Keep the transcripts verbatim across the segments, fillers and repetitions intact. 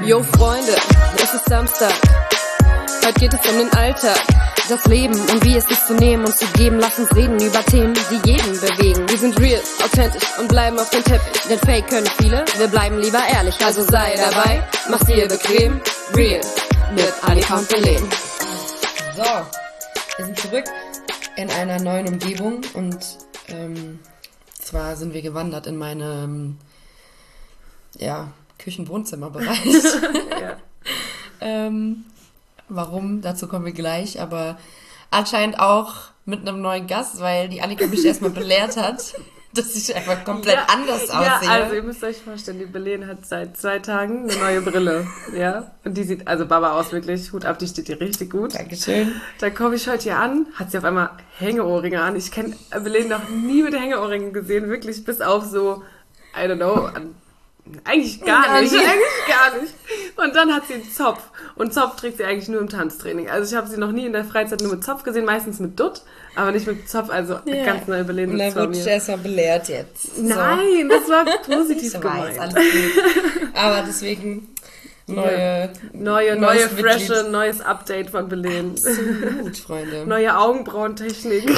Yo Freunde, es ist Samstag. Heute geht es um den Alltag, das Leben und wie es ist zu nehmen und zu geben. Lass uns reden über Themen, die jeden bewegen. Wir sind real, authentisch und bleiben auf dem Teppich. Denn Fake können viele, wir bleiben lieber ehrlich. Also sei dabei, mach's dir bequem. Real mit Annika und Belen. So, wir sind zurück in einer neuen Umgebung und ähm, zwar sind wir gewandert in meinem ja, Küchen-Wohnzimmer-Bereich. ja. ähm, warum? Dazu kommen wir gleich, aber anscheinend auch mit einem neuen Gast, weil die Annika mich erstmal belehrt hat, dass ich einfach komplett ja, anders aussehe. Ja, also ihr müsst euch vorstellen, die Belen hat seit zwei Tagen eine neue Brille, ja, und die sieht also Baba aus, wirklich, Hut ab, die steht dir richtig gut. Dankeschön. Dann komme ich heute hier an, hat sie auf einmal Hängeohrringe an. Ich kenne Belen noch nie mit Hängeohrringen gesehen, wirklich bis auf so, I don't know, an, eigentlich gar, gar nicht, nicht, eigentlich gar nicht. Und dann hat sie einen Zopf. Und Zopf trägt sie eigentlich nur im Tanztraining. Also ich habe sie noch nie in der Freizeit nur mit Zopf gesehen, meistens mit Dutt, aber nicht mit Zopf, also ja. ganz neu Belen. Und dann wurde ich erstmal belehrt jetzt. So. Nein, das war positiv ich gemeint. Weiß, alles gut. Aber deswegen neue, ja. neue, neue, frische, neues Update von Belen. Absolut, Freunde. Neue Augenbrauentechnik.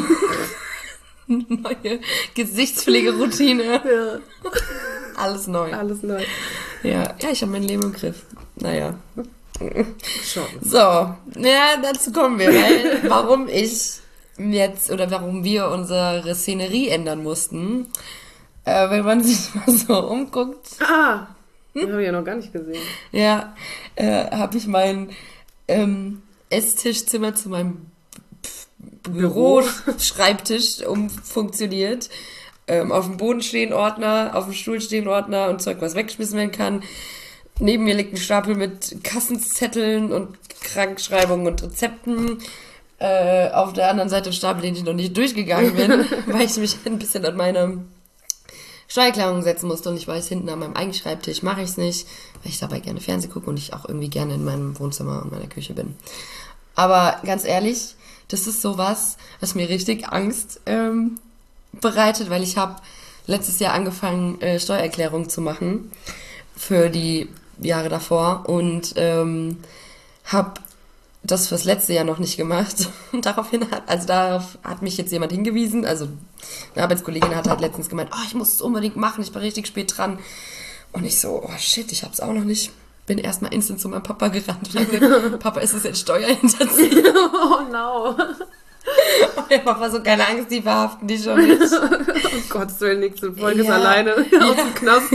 Neue Gesichtspflegeroutine. Ja. Alles neu. Alles neu. Ja, ja, ich habe mein Leben im Griff. Naja. Schon. So, ja, dazu kommen wir. Weil, warum ich jetzt oder warum wir unsere Szenerie ändern mussten, äh, wenn man sich mal so umguckt. Ah, hm? Habe ich ja noch gar nicht gesehen. Ja, äh, habe ich mein ähm, Esstischzimmer zu meinem Büro, Schreibtisch umfunktioniert. Ähm, auf dem Boden stehen Ordner, auf dem Stuhl stehen Ordner und Zeug, was weggeschmissen werden kann. Neben mir liegt ein Stapel mit Kassenzetteln und Krankschreibungen und Rezepten. Äh, auf der anderen Seite ein Stapel, den ich noch nicht durchgegangen bin, weil ich mich ein bisschen an meine Steuererklärung setzen musste. Und ich weiß, hinten an meinem eigenen Schreibtisch mache ich es nicht, weil ich dabei gerne Fernsehen gucke und ich auch irgendwie gerne in meinem Wohnzimmer und meiner Küche bin. Aber ganz ehrlich, das ist sowas, was mir richtig Angst ähm, bereitet, weil ich habe letztes Jahr angefangen, äh, Steuererklärungen zu machen für die Jahre davor und ähm, habe das fürs letzte Jahr noch nicht gemacht. Und daraufhin hat, also darauf hat mich jetzt jemand hingewiesen, also eine Arbeitskollegin hat halt letztens gemeint, oh, ich muss es unbedingt machen, ich bin richtig spät dran. Und ich so, oh shit, ich hab's auch noch nicht. Bin erstmal instant zu meinem Papa gerannt und habe gesagt, Papa, ist es jetzt Steuerhinterziehung? Oh no. Und der Papa so, keine Angst, die verhaften dich schon nicht. Oh Gott, so die nächste Folge ja. ist alleine ja. aus dem Knast.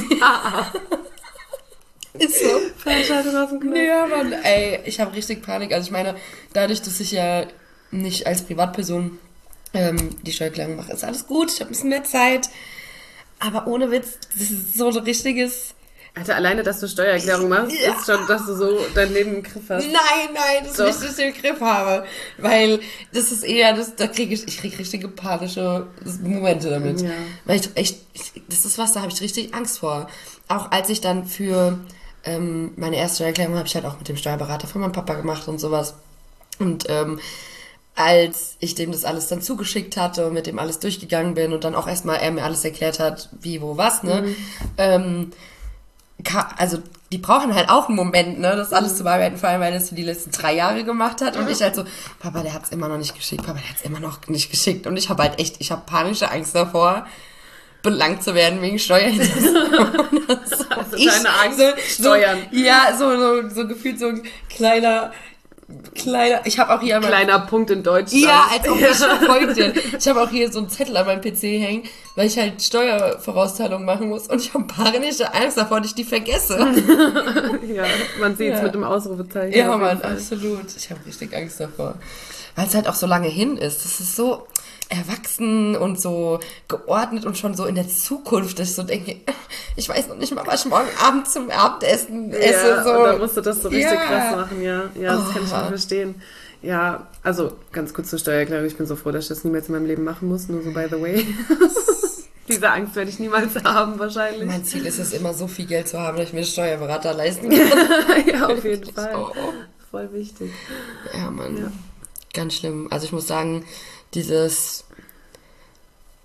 Ist so. Veranstaltung aus dem Knast. Ja, Mann, ey, ich habe richtig Panik. Also ich meine, dadurch, dass ich ja nicht als Privatperson ähm, die Steuererklärung mache, ist alles gut, ich habe ein bisschen mehr Zeit. Aber ohne Witz, das ist so ein richtiges... Alter, alleine, dass du Steuererklärung machst, ja. ist schon, dass du so dein Leben im Griff hast. Nein, nein, das ist nicht, dass ich den Griff habe. Weil das ist eher, das, da kriege ich, ich kriege richtige panische Momente damit. Ja. Weil ich echt, ich, das ist was, da habe ich richtig Angst vor. Auch als ich dann für ähm, meine erste Steuererklärung habe ich halt auch mit dem Steuerberater von meinem Papa gemacht und sowas. Und ähm, als ich dem das alles dann zugeschickt hatte und mit dem alles durchgegangen bin und dann auch erstmal er mir alles erklärt hat, wie, wo, was, ne, mhm. ähm, also die brauchen halt auch einen Moment, ne, das alles zu bearbeiten, vor allem, weil das für die letzten drei Jahre gemacht hat und ich halt so, Papa, der hat's immer noch nicht geschickt, Papa, der hat's immer noch nicht geschickt und ich habe halt echt, ich habe panische Angst davor, belangt zu werden wegen Steuerhinterziehung. so, also ich, deine Angst, so, Steuern. So, ja, so, so, so gefühlt so ein kleiner, kleiner, ich habe auch hier einmal... Kleiner Punkt in Deutschland. Ja, als ob ich Freundin. Ich habe auch hier so einen Zettel an meinem P C hängen, weil ich halt Steuervorauszahlungen machen muss und ich habe panische Angst davor, dass ich die vergesse. Ja, man sieht es ja. mit dem Ausrufezeichen. Ja, Mann, absolut. Ich habe richtig Angst davor. Weil es halt auch so lange hin ist. Das ist so erwachsen und so geordnet und schon so in der Zukunft, dass ich so denke, ich weiß noch nicht mal, was ich morgen Abend zum Abendessen esse. Ja, so. Und dann musst du das so richtig ja. krass machen, ja. Ja, das oh. kann ich schon verstehen. Ja, also ganz kurz zur Steuererklärung. Ich bin so froh, dass ich das niemals in meinem Leben machen muss, nur so by the way. Diese Angst werde ich niemals haben, wahrscheinlich. Mein Ziel ist es immer, so viel Geld zu haben, dass ich mir einen Steuerberater leisten kann. Ja, auf jeden Fall. Oh. Voll wichtig. Ja, Mann. Ja. Ganz schlimm. Also ich muss sagen, dieses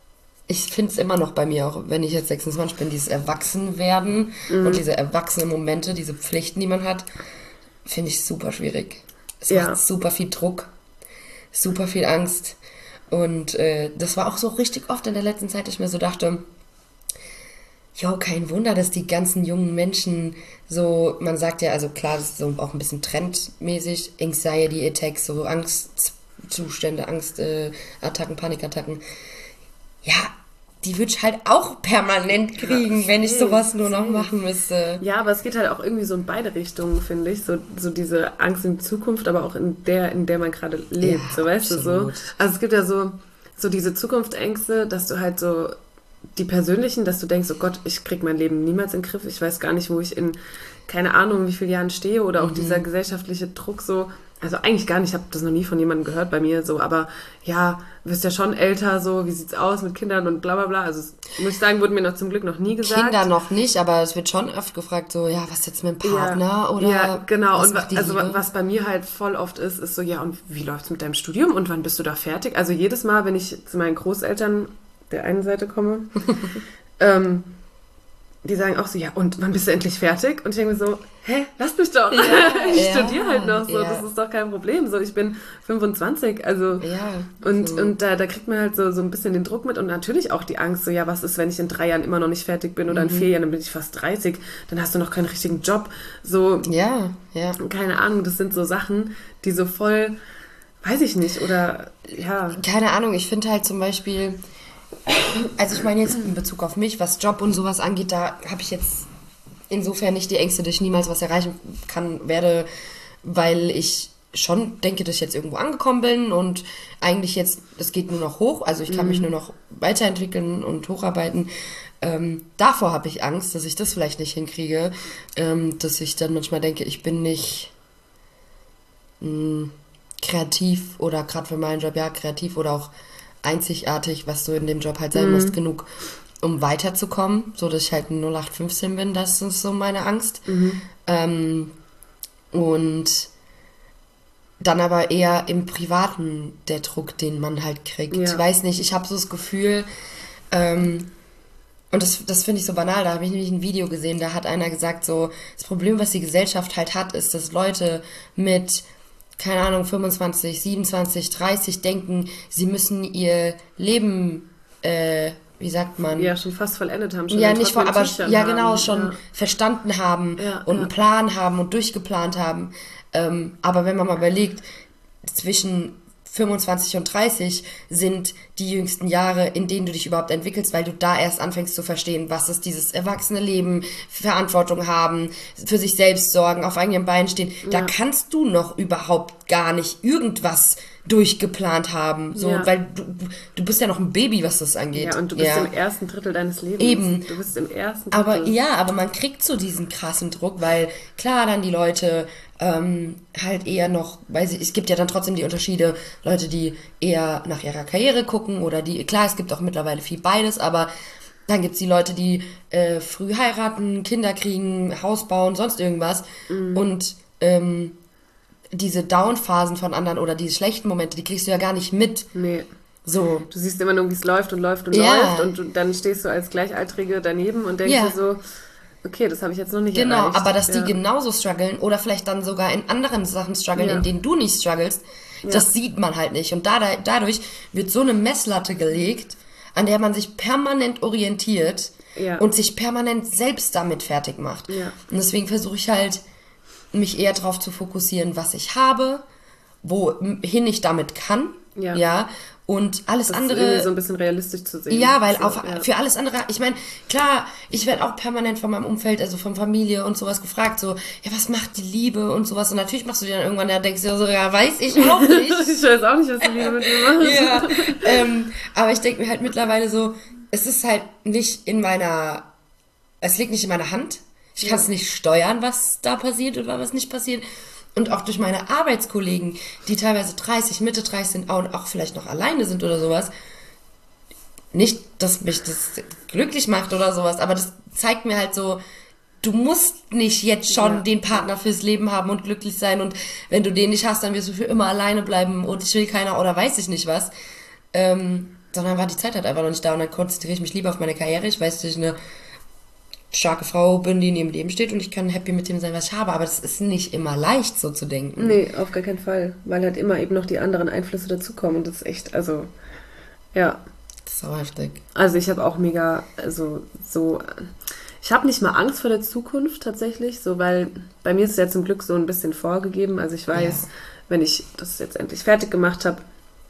ich finde es immer noch bei mir, auch wenn ich jetzt sechsundzwanzig bin, dieses Erwachsenwerden mhm. und diese erwachsenen Momente, diese Pflichten, die man hat, finde ich super schwierig. Es Ja. macht super viel Druck, super viel Angst. Und äh, das war auch so richtig oft in der letzten Zeit, dass ich mir so dachte, jo, kein Wunder, dass die ganzen jungen Menschen so, man sagt ja, also klar, das ist so auch ein bisschen trendmäßig, Anxiety Attacks, so Angstzustände, Angstattacken, Panikattacken. Ja, die würde ich halt auch permanent kriegen, wenn ich sowas nur noch machen müsste. Ja, aber es geht halt auch irgendwie so in beide Richtungen, finde ich. So, so diese Angst in die Zukunft, aber auch in der, in der man gerade lebt. Ja, so, weißt absolut. du so? Also es gibt ja so, so diese Zukunftsängste, dass du halt so die persönlichen, dass du denkst, oh Gott, ich krieg mein Leben niemals in den Griff. Ich weiß gar nicht, wo ich in, keine Ahnung, wie vielen Jahren stehe. Oder auch mhm. dieser gesellschaftliche Druck so. Also eigentlich gar nicht, ich habe das noch nie von jemandem gehört bei mir so, aber ja, du wirst ja schon älter, so, wie sieht's aus mit Kindern und bla bla bla. Also muss ich sagen, wurde mir noch zum Glück noch nie gesagt. Kinder noch nicht, aber es wird schon oft gefragt, so, ja, was jetzt mit dem Partner ja, oder ja, genau. was Und macht die also Liebe? was bei mir halt voll oft ist, ist so, ja, und wie läuft's mit deinem Studium und wann bist du da fertig? Also jedes Mal, wenn ich zu meinen Großeltern der einen Seite komme, ähm, die sagen auch so, ja, und wann bist du endlich fertig? Und ich denke mir so, hä, lass mich doch. Ja, ich ja, studiere halt noch so, ja. das ist doch kein Problem. So, ich bin fünfundzwanzig, also Ja, und, so. und da, da kriegt man halt so, so ein bisschen den Druck mit und natürlich auch die Angst, so, ja, was ist, wenn ich in drei Jahren immer noch nicht fertig bin oder in vier Jahren, dann bin ich fast dreißig, dann hast du noch keinen richtigen Job. So, Ja, ja. keine Ahnung, das sind so Sachen, die so voll, weiß ich nicht, oder, ja. Keine Ahnung, ich finde halt zum Beispiel, also ich meine jetzt in Bezug auf mich, was Job und sowas angeht, da habe ich jetzt insofern nicht die Ängste, dass ich niemals was erreichen kann, werde, weil ich schon denke, dass ich jetzt irgendwo angekommen bin und eigentlich jetzt, das geht nur noch hoch, also ich kann Mhm. mich nur noch weiterentwickeln und hocharbeiten. Ähm, davor habe ich Angst, dass ich das vielleicht nicht hinkriege, ähm, dass ich dann manchmal denke, ich bin nicht mh, kreativ oder gerade für meinen Job, ja, kreativ oder auch einzigartig, was du in dem Job halt sein Mhm. musst, genug, um weiterzukommen, so dass ich halt ein null acht fünfzehn bin, das ist so meine Angst. Mhm. Ähm, und dann aber eher im Privaten der Druck, den man halt kriegt. Ja. Ich weiß nicht, ich habe so das Gefühl, ähm, und das, das finde ich so banal, da habe ich nämlich ein Video gesehen, da hat einer gesagt, so, das Problem, was die Gesellschaft halt hat, ist, dass Leute mit, keine Ahnung, fünfundzwanzig, siebenundzwanzig, dreißig denken, sie müssen ihr Leben, äh, wie sagt man? Ja, schon fast vollendet haben. Schon Ja, in nicht vor, trockenen aber Tüchern ja haben. genau, schon Ja. verstanden haben Ja, und ja. einen Plan haben und durchgeplant haben. Ähm, aber wenn man mal überlegt, zwischen fünfundzwanzig und dreißig sind die jüngsten Jahre, in denen du dich überhaupt entwickelst, weil du da erst anfängst zu verstehen, was ist dieses erwachsene Leben, Verantwortung haben, für sich selbst sorgen, auf eigenen Beinen stehen. Da Ja. kannst du noch überhaupt gar nicht irgendwas durchgeplant haben, so, Ja. weil du, du- du bist ja noch ein Baby, was das angeht. Ja, und du bist Ja. im ersten Drittel deines Lebens. Eben. Du bist im ersten Drittel. Aber ja, aber man kriegt so diesen krassen Druck, weil klar dann die Leute ähm, halt eher noch, weil sie, es gibt ja dann trotzdem die Unterschiede, Leute, die eher nach ihrer Karriere gucken oder die, klar, es gibt auch mittlerweile viel beides, aber dann gibt's die Leute, die äh, früh heiraten, Kinder kriegen, Haus bauen, sonst irgendwas und ähm, diese Down-Phasen von anderen oder diese schlechten Momente, die kriegst du ja gar nicht mit. Nee. So. Du siehst immer nur, wie es läuft und läuft und Ja. läuft und du, dann stehst du als Gleichaltrige daneben und denkst Ja. dir so, okay, das habe ich jetzt noch nicht Genau, erreicht. aber dass die Ja. genauso strugglen oder vielleicht dann sogar in anderen Sachen strugglen, Ja. in denen du nicht strugglest, das sieht man halt nicht. Und da, dadurch wird so eine Messlatte gelegt, an der man sich permanent orientiert Ja. und sich permanent selbst damit fertig macht. Ja. Und deswegen versuche ich halt, mich eher darauf zu fokussieren, was ich habe, wohin ich damit kann, Ja. ja, und alles das ist andere... irgendwie so ein bisschen realistisch zu sehen. Ja, weil so, auf, ja. für alles andere, ich meine, klar, ich werde auch permanent von meinem Umfeld, also von Familie und sowas gefragt, so, ja, was macht die Liebe und sowas. Und natürlich machst du dir dann irgendwann, da denkst du dir so, ja, weiß ich auch nicht. Ich weiß auch nicht, was die Liebe mit mir macht. ja, ähm, aber ich denke mir halt mittlerweile so, es ist halt nicht in meiner, es liegt nicht in meiner Hand. Ich kann es nicht steuern, was da passiert oder was nicht passiert. Und auch durch meine Arbeitskollegen, die teilweise dreißig, Mitte dreißig sind und auch vielleicht noch alleine sind oder sowas. Nicht, dass mich das glücklich macht oder sowas, aber das zeigt mir halt so, du musst nicht jetzt schon Ja. den Partner fürs Leben haben und glücklich sein und wenn du den nicht hast, dann wirst du für immer alleine bleiben und ich will keiner oder weiß ich nicht was. Ähm, sondern war die Zeit halt einfach noch nicht da und dann konzentriere ich mich lieber auf meine Karriere. Ich weiß, dass ich eine starke Frau bin, die in ihrem Leben steht und ich kann happy mit dem sein, was ich habe, aber das ist nicht immer leicht, so zu denken. Nee, auf gar keinen Fall, weil halt immer eben noch die anderen Einflüsse dazukommen und das ist echt, also, ja. Das ist auch heftig. Also ich habe auch mega, also so, ich habe nicht mal Angst vor der Zukunft tatsächlich, so, weil bei mir ist es ja zum Glück so ein bisschen vorgegeben, also ich weiß, ja. wenn ich das jetzt endlich fertig gemacht habe,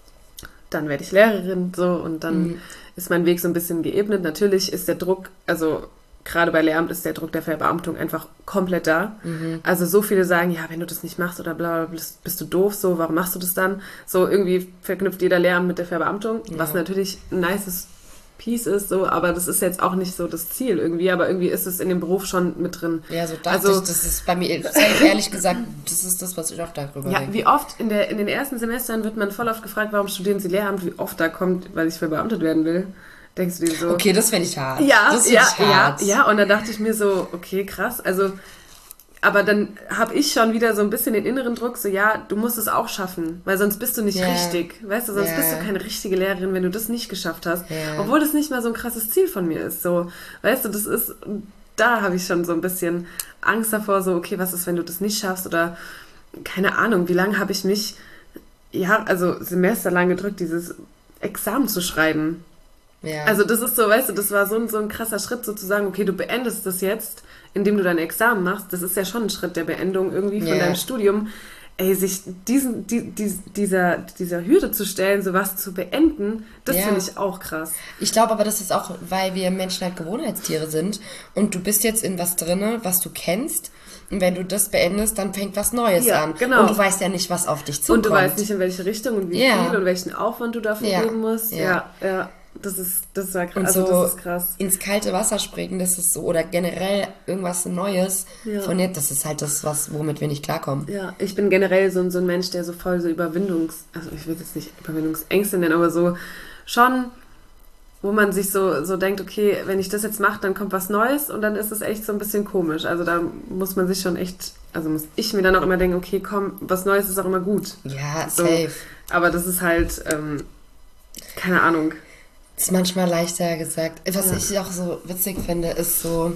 dann werde ich Lehrerin, so, und dann mhm. ist mein Weg so ein bisschen geebnet. Natürlich ist der Druck, also gerade bei Lehramt ist der Druck der Verbeamtung einfach komplett da. Mhm. Also so viele sagen, ja, wenn du das nicht machst oder bla, bla, bist, bist du doof, so, warum machst du das dann? So, irgendwie verknüpft jeder Lehramt mit der Verbeamtung, ja. was natürlich ein nices Piece ist, so, aber das ist jetzt auch nicht so das Ziel irgendwie, aber irgendwie ist es in dem Beruf schon mit drin. Ja, so dachte also, ich, das ist bei mir, ehrlich gesagt, das ist das, was ich auch darüber ja, denke. Wie oft in, der, in den ersten Semestern wird man voll oft gefragt, warum studieren Sie Lehramt, wie oft da kommt, weil ich verbeamtet werden will. Denkst du dir so... Okay, das fände ich hart. Ja, das ja, ich hart. ja, ja, und dann dachte ich mir so, okay, krass, also, aber dann habe ich schon wieder so ein bisschen den inneren Druck, so, ja, du musst es auch schaffen, weil sonst bist du nicht yeah. richtig, weißt du, sonst yeah. bist du keine richtige Lehrerin, wenn du das nicht geschafft hast, yeah. obwohl das nicht mal so ein krasses Ziel von mir ist, so, weißt du, das ist, da habe ich schon so ein bisschen Angst davor, so, okay, was ist, wenn du das nicht schaffst, oder, keine Ahnung, wie lange habe ich mich, ja, also semesterlang gedrückt, dieses Examen zu schreiben. Ja. Also das ist so, weißt du, das war so ein, so ein krasser Schritt, sozusagen, okay, du beendest das jetzt, indem du dein Examen machst. Das ist ja schon ein Schritt der Beendung irgendwie von yeah. deinem Studium. Ey, sich diesen, die, die, dieser, dieser Hürde zu stellen, sowas zu beenden, das yeah. finde ich auch krass. Ich glaube aber, das ist auch, weil wir Menschen halt Gewohnheitstiere sind und du bist jetzt in was drinne, was du kennst. Und wenn du das beendest, dann fängt was Neues ja, an. Genau. Und du weißt ja nicht, was auf dich zukommt. Und du weißt nicht, in welche Richtung und wie yeah. viel und welchen Aufwand du dafür ja. geben musst. Ja, ja. ja. Das ist, das war krass. Und also, so das ist krass. Ins kalte Wasser springen, das ist so, oder generell irgendwas Neues ja. von jetzt, das ist halt das, was, womit wir nicht klarkommen. Ja, ich bin generell so, so ein Mensch, der so voll so Überwindungs, also ich will jetzt nicht Überwindungsängste nennen, aber so schon, wo man sich so, so denkt, okay, wenn ich das jetzt mache, dann kommt was Neues und dann ist es echt so ein bisschen komisch. Also da muss man sich schon echt, also muss ich mir dann auch immer denken, okay, komm, was Neues ist auch immer gut. Ja, so, safe. Aber das ist halt, ähm, keine Ahnung. Ist manchmal leichter gesagt. Was ja. ich auch so witzig finde, ist so,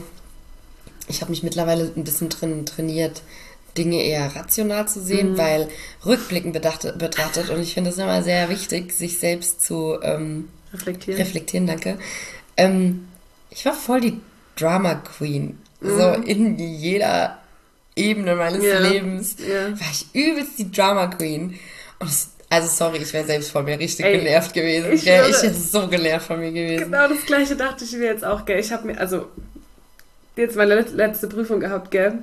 ich habe mich mittlerweile ein bisschen drin trainiert, Dinge eher rational zu sehen, mhm. weil rückblickend bedacht, betrachtet, und ich finde es immer sehr wichtig, sich selbst zu ähm, reflektieren. reflektieren, danke. Ähm, ich war voll die Drama Queen. Mhm. So in jeder Ebene meines ja. Lebens ja. war ich übelst die Drama Queen. Und es Also sorry, ich wäre selbst von mir richtig Ey, genervt gewesen. Ich, gell? ich wäre so genervt von mir gewesen. Genau das Gleiche dachte ich mir jetzt auch, gell. Ich habe mir, also, jetzt meine letzte Prüfung gehabt, gell.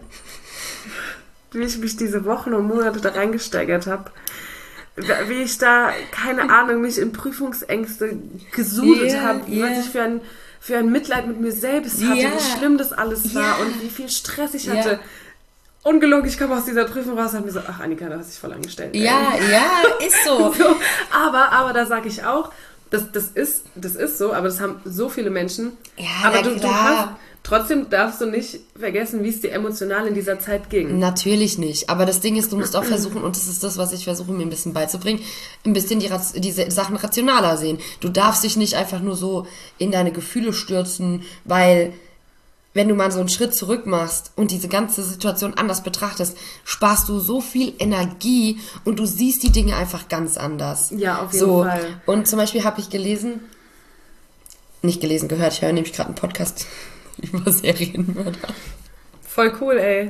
Wie ich mich diese Wochen und Monate da reingesteigert habe. Wie ich da, keine Ahnung, mich in Prüfungsängste gesudet yeah, habe. Yeah. Was ich für ein, für ein Mitleid mit mir selbst hatte. Yeah. Wie schlimm das alles war yeah. und wie viel Stress ich hatte. Yeah. Ungelogen, ich komme aus dieser Prüfung raus und habe mir so, ach Annika, du hast dich voll angestellt. Ey. Ja, ja, ist so. so aber, aber da sage ich auch, das, das, ist, das ist so, aber das haben so viele Menschen. Ja, aber na du, klar. du hast, trotzdem darfst du nicht vergessen, wie es dir emotional in dieser Zeit ging. Natürlich nicht, aber das Ding ist, du musst auch versuchen, und das ist das, was ich versuche mir ein bisschen beizubringen, ein bisschen die, diese Sachen rationaler sehen. Du darfst dich nicht einfach nur so in deine Gefühle stürzen, weil... Wenn du mal so einen Schritt zurück machst und diese ganze Situation anders betrachtest, sparst du so viel Energie und du siehst die Dinge einfach ganz anders. Ja, auf jeden so. Fall. Und zum Beispiel habe ich gelesen, nicht gelesen, gehört, ich höre nämlich gerade einen Podcast über Serienmörder. Voll cool, ey.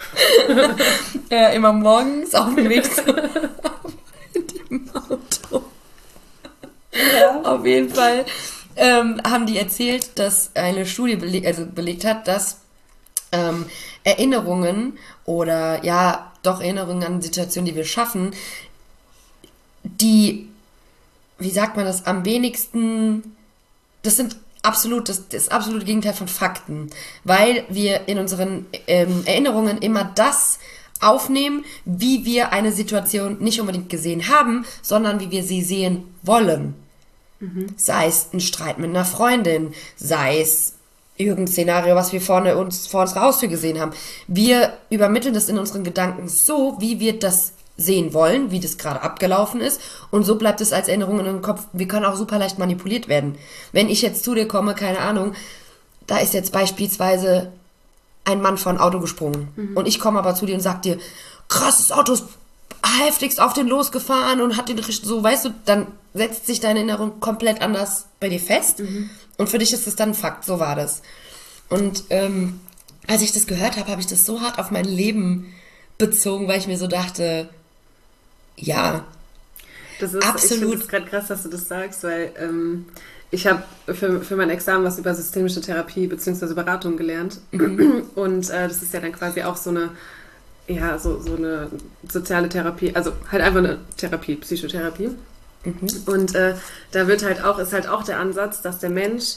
Ja, immer morgens auf dem Weg zu dem Auto. Ja. Auf jeden Fall. Ähm, haben die erzählt, dass eine Studie beleg, also belegt hat, dass ähm, Erinnerungen oder ja, doch Erinnerungen an Situationen, die wir schaffen, die, wie sagt man das, am wenigsten, das sind absolut, das, das absolute Gegenteil von Fakten, weil wir in unseren ähm, Erinnerungen immer das aufnehmen, wie wir eine Situation nicht unbedingt gesehen haben, sondern wie wir sie sehen wollen. Mhm. Sei es ein Streit mit einer Freundin, sei es irgendein Szenario, was wir vorne uns, vor unserer Haustür gesehen haben. Wir übermitteln das in unseren Gedanken so, wie wir das sehen wollen, wie das gerade abgelaufen ist. Und so bleibt es als Erinnerung in unserem Kopf. Wir können auch super leicht manipuliert werden. Wenn ich jetzt zu dir komme, keine Ahnung, da ist jetzt beispielsweise ein Mann vor ein Auto gesprungen. Mhm. Und ich komme aber zu dir und sag dir, krass, das Auto ist heftigst auf den losgefahren und hat den richtig so, weißt du, dann setzt sich deine Erinnerung komplett anders bei dir fest. Mhm. Und für dich ist es dann ein Fakt, so war das. Und ähm, als ich das gehört habe, habe ich das so hart auf mein Leben bezogen, weil ich mir so dachte, ja, das ist, absolut. Ich finde es gerade krass, dass du das sagst, weil ähm, ich habe für, für mein Examen was über systemische Therapie bzw. Beratung gelernt. Mhm. Und äh, das ist ja dann quasi auch so eine, ja, so, so eine soziale Therapie, also halt einfach eine Therapie, Psychotherapie. Mhm. Und äh, da wird halt auch, ist halt auch der Ansatz, dass der Mensch,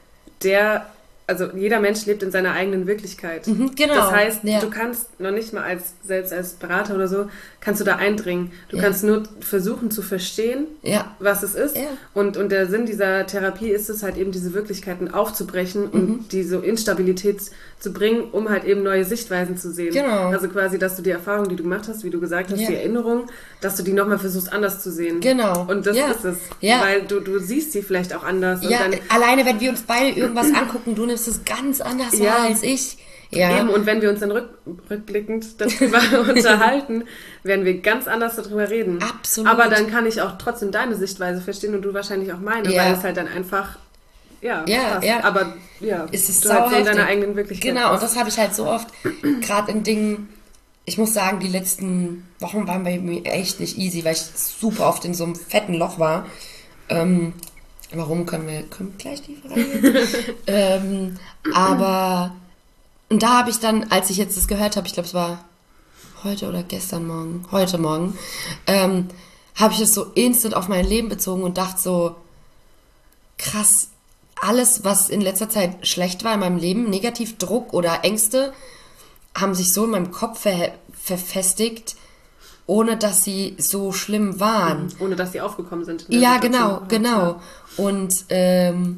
der also jeder Mensch lebt in seiner eigenen Wirklichkeit. Mhm, genau. Das heißt, ja. du kannst noch nicht mal als, selbst als Berater oder so, kannst du da eindringen. Du ja. kannst nur versuchen zu verstehen, ja. was es ist. Ja. Und, und der Sinn dieser Therapie ist es halt eben, diese Wirklichkeiten aufzubrechen mhm. und diese Instabilität zu bringen, um halt eben neue Sichtweisen zu sehen. Genau. Also quasi, dass du die Erfahrung, die du gemacht hast, wie du gesagt hast, ja. die Erinnerung, dass du die nochmal versuchst anders zu sehen. Genau. Und das ja. ist es. Ja. Weil du, du siehst sie vielleicht auch anders. Ja, und dann, alleine wenn wir uns beide irgendwas angucken, du nimmst es ganz anders ja. wahr als ich. Ja. Eben, und wenn wir uns dann rück, rückblickend darüber unterhalten, werden wir ganz anders darüber reden. Absolut. Aber dann kann ich auch trotzdem deine Sichtweise verstehen und du wahrscheinlich auch meine, ja. weil es halt dann einfach, ja, ja, passt. ja. Aber ja, es ist du halt so in heftig. deiner eigenen Wirklichkeit. Genau, und das habe ich halt so oft, gerade in Dingen, ich muss sagen, die letzten Wochen waren bei mir echt nicht easy, weil ich super oft in so einem fetten Loch war. Ähm, warum können wir, können wir gleich tiefer reingehen? ähm, aber und da habe ich dann, als ich jetzt das gehört habe, ich glaube, es war heute oder gestern Morgen, heute Morgen, ähm, habe ich es so instant auf mein Leben bezogen und dachte so, krass, alles, was in letzter Zeit schlecht war in meinem Leben, negativ Druck oder Ängste, haben sich so in meinem Kopf ver- verfestigt, ohne dass sie so schlimm waren. Ohne dass sie aufgekommen sind. Ja, genau, genau. Und ähm,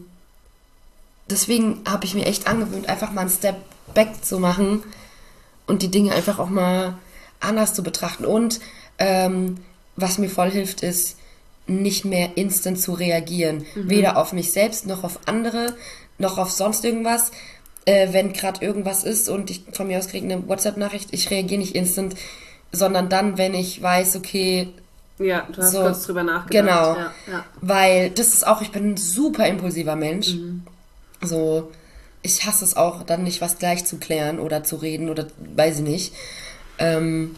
deswegen habe ich mir echt angewöhnt, einfach mal einen Step back zu machen und die Dinge einfach auch mal anders zu betrachten. Und ähm, was mir voll hilft, ist, nicht mehr instant zu reagieren. Mhm. Weder auf mich selbst, noch auf andere, noch auf sonst irgendwas. Äh, wenn gerade irgendwas ist und ich von mir aus kriege eine WhatsApp-Nachricht, ich reagiere nicht instant, sondern dann, wenn ich weiß, okay... Ja, du hast so, kurz drüber nachgedacht. Genau, ja, ja. Weil das ist auch, ich bin ein super impulsiver Mensch. Mhm. So, ich hasse es auch, dann nicht was gleich zu klären oder zu reden oder weiß ich nicht. Ähm,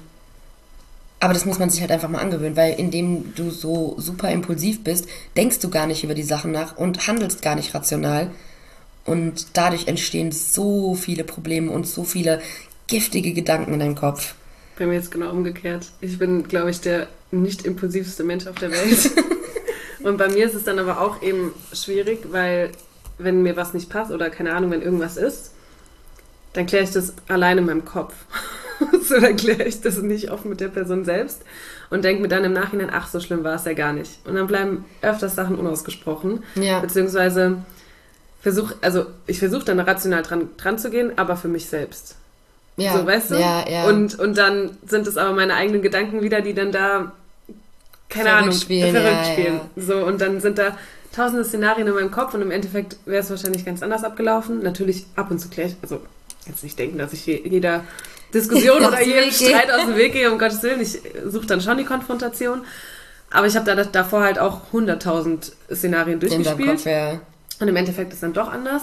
aber das muss man sich halt einfach mal angewöhnen, weil indem du so super impulsiv bist, denkst du gar nicht über die Sachen nach und handelst gar nicht rational. Und dadurch entstehen so viele Probleme und so viele giftige Gedanken in deinem Kopf. Bei mir jetzt genau umgekehrt. Ich bin, glaube ich, der nicht impulsivste Mensch auf der Welt. Und bei mir ist es dann aber auch eben schwierig, weil wenn mir was nicht passt oder keine Ahnung, wenn irgendwas ist, dann kläre ich das alleine in meinem Kopf. So, dann kläre ich das nicht oft mit der Person selbst und denke mir dann im Nachhinein, ach, so schlimm war es ja gar nicht. Und dann bleiben öfters Sachen unausgesprochen. Ja. Beziehungsweise versuch, also ich versuche dann rational dran, dran zu gehen, aber für mich selbst. Ja, so, weißt du? Ja, ja. Und, und dann sind es aber meine eigenen Gedanken wieder, die dann da, keine verrückt Ahnung, spielen, verrückt ja, spielen. Ja. So, und dann sind da tausende Szenarien in meinem Kopf und im Endeffekt wäre es wahrscheinlich ganz anders abgelaufen. Natürlich ab und zu kläre ich, also jetzt nicht denken, dass ich jeder Diskussion oder jedem Streit aus dem Weg gehe, um Gottes Willen. Ich suche dann schon die Konfrontation. Aber ich habe da davor halt auch hunderttausend Szenarien durchgespielt. In deinem Kopf, ja. Und im Endeffekt ist dann doch anders.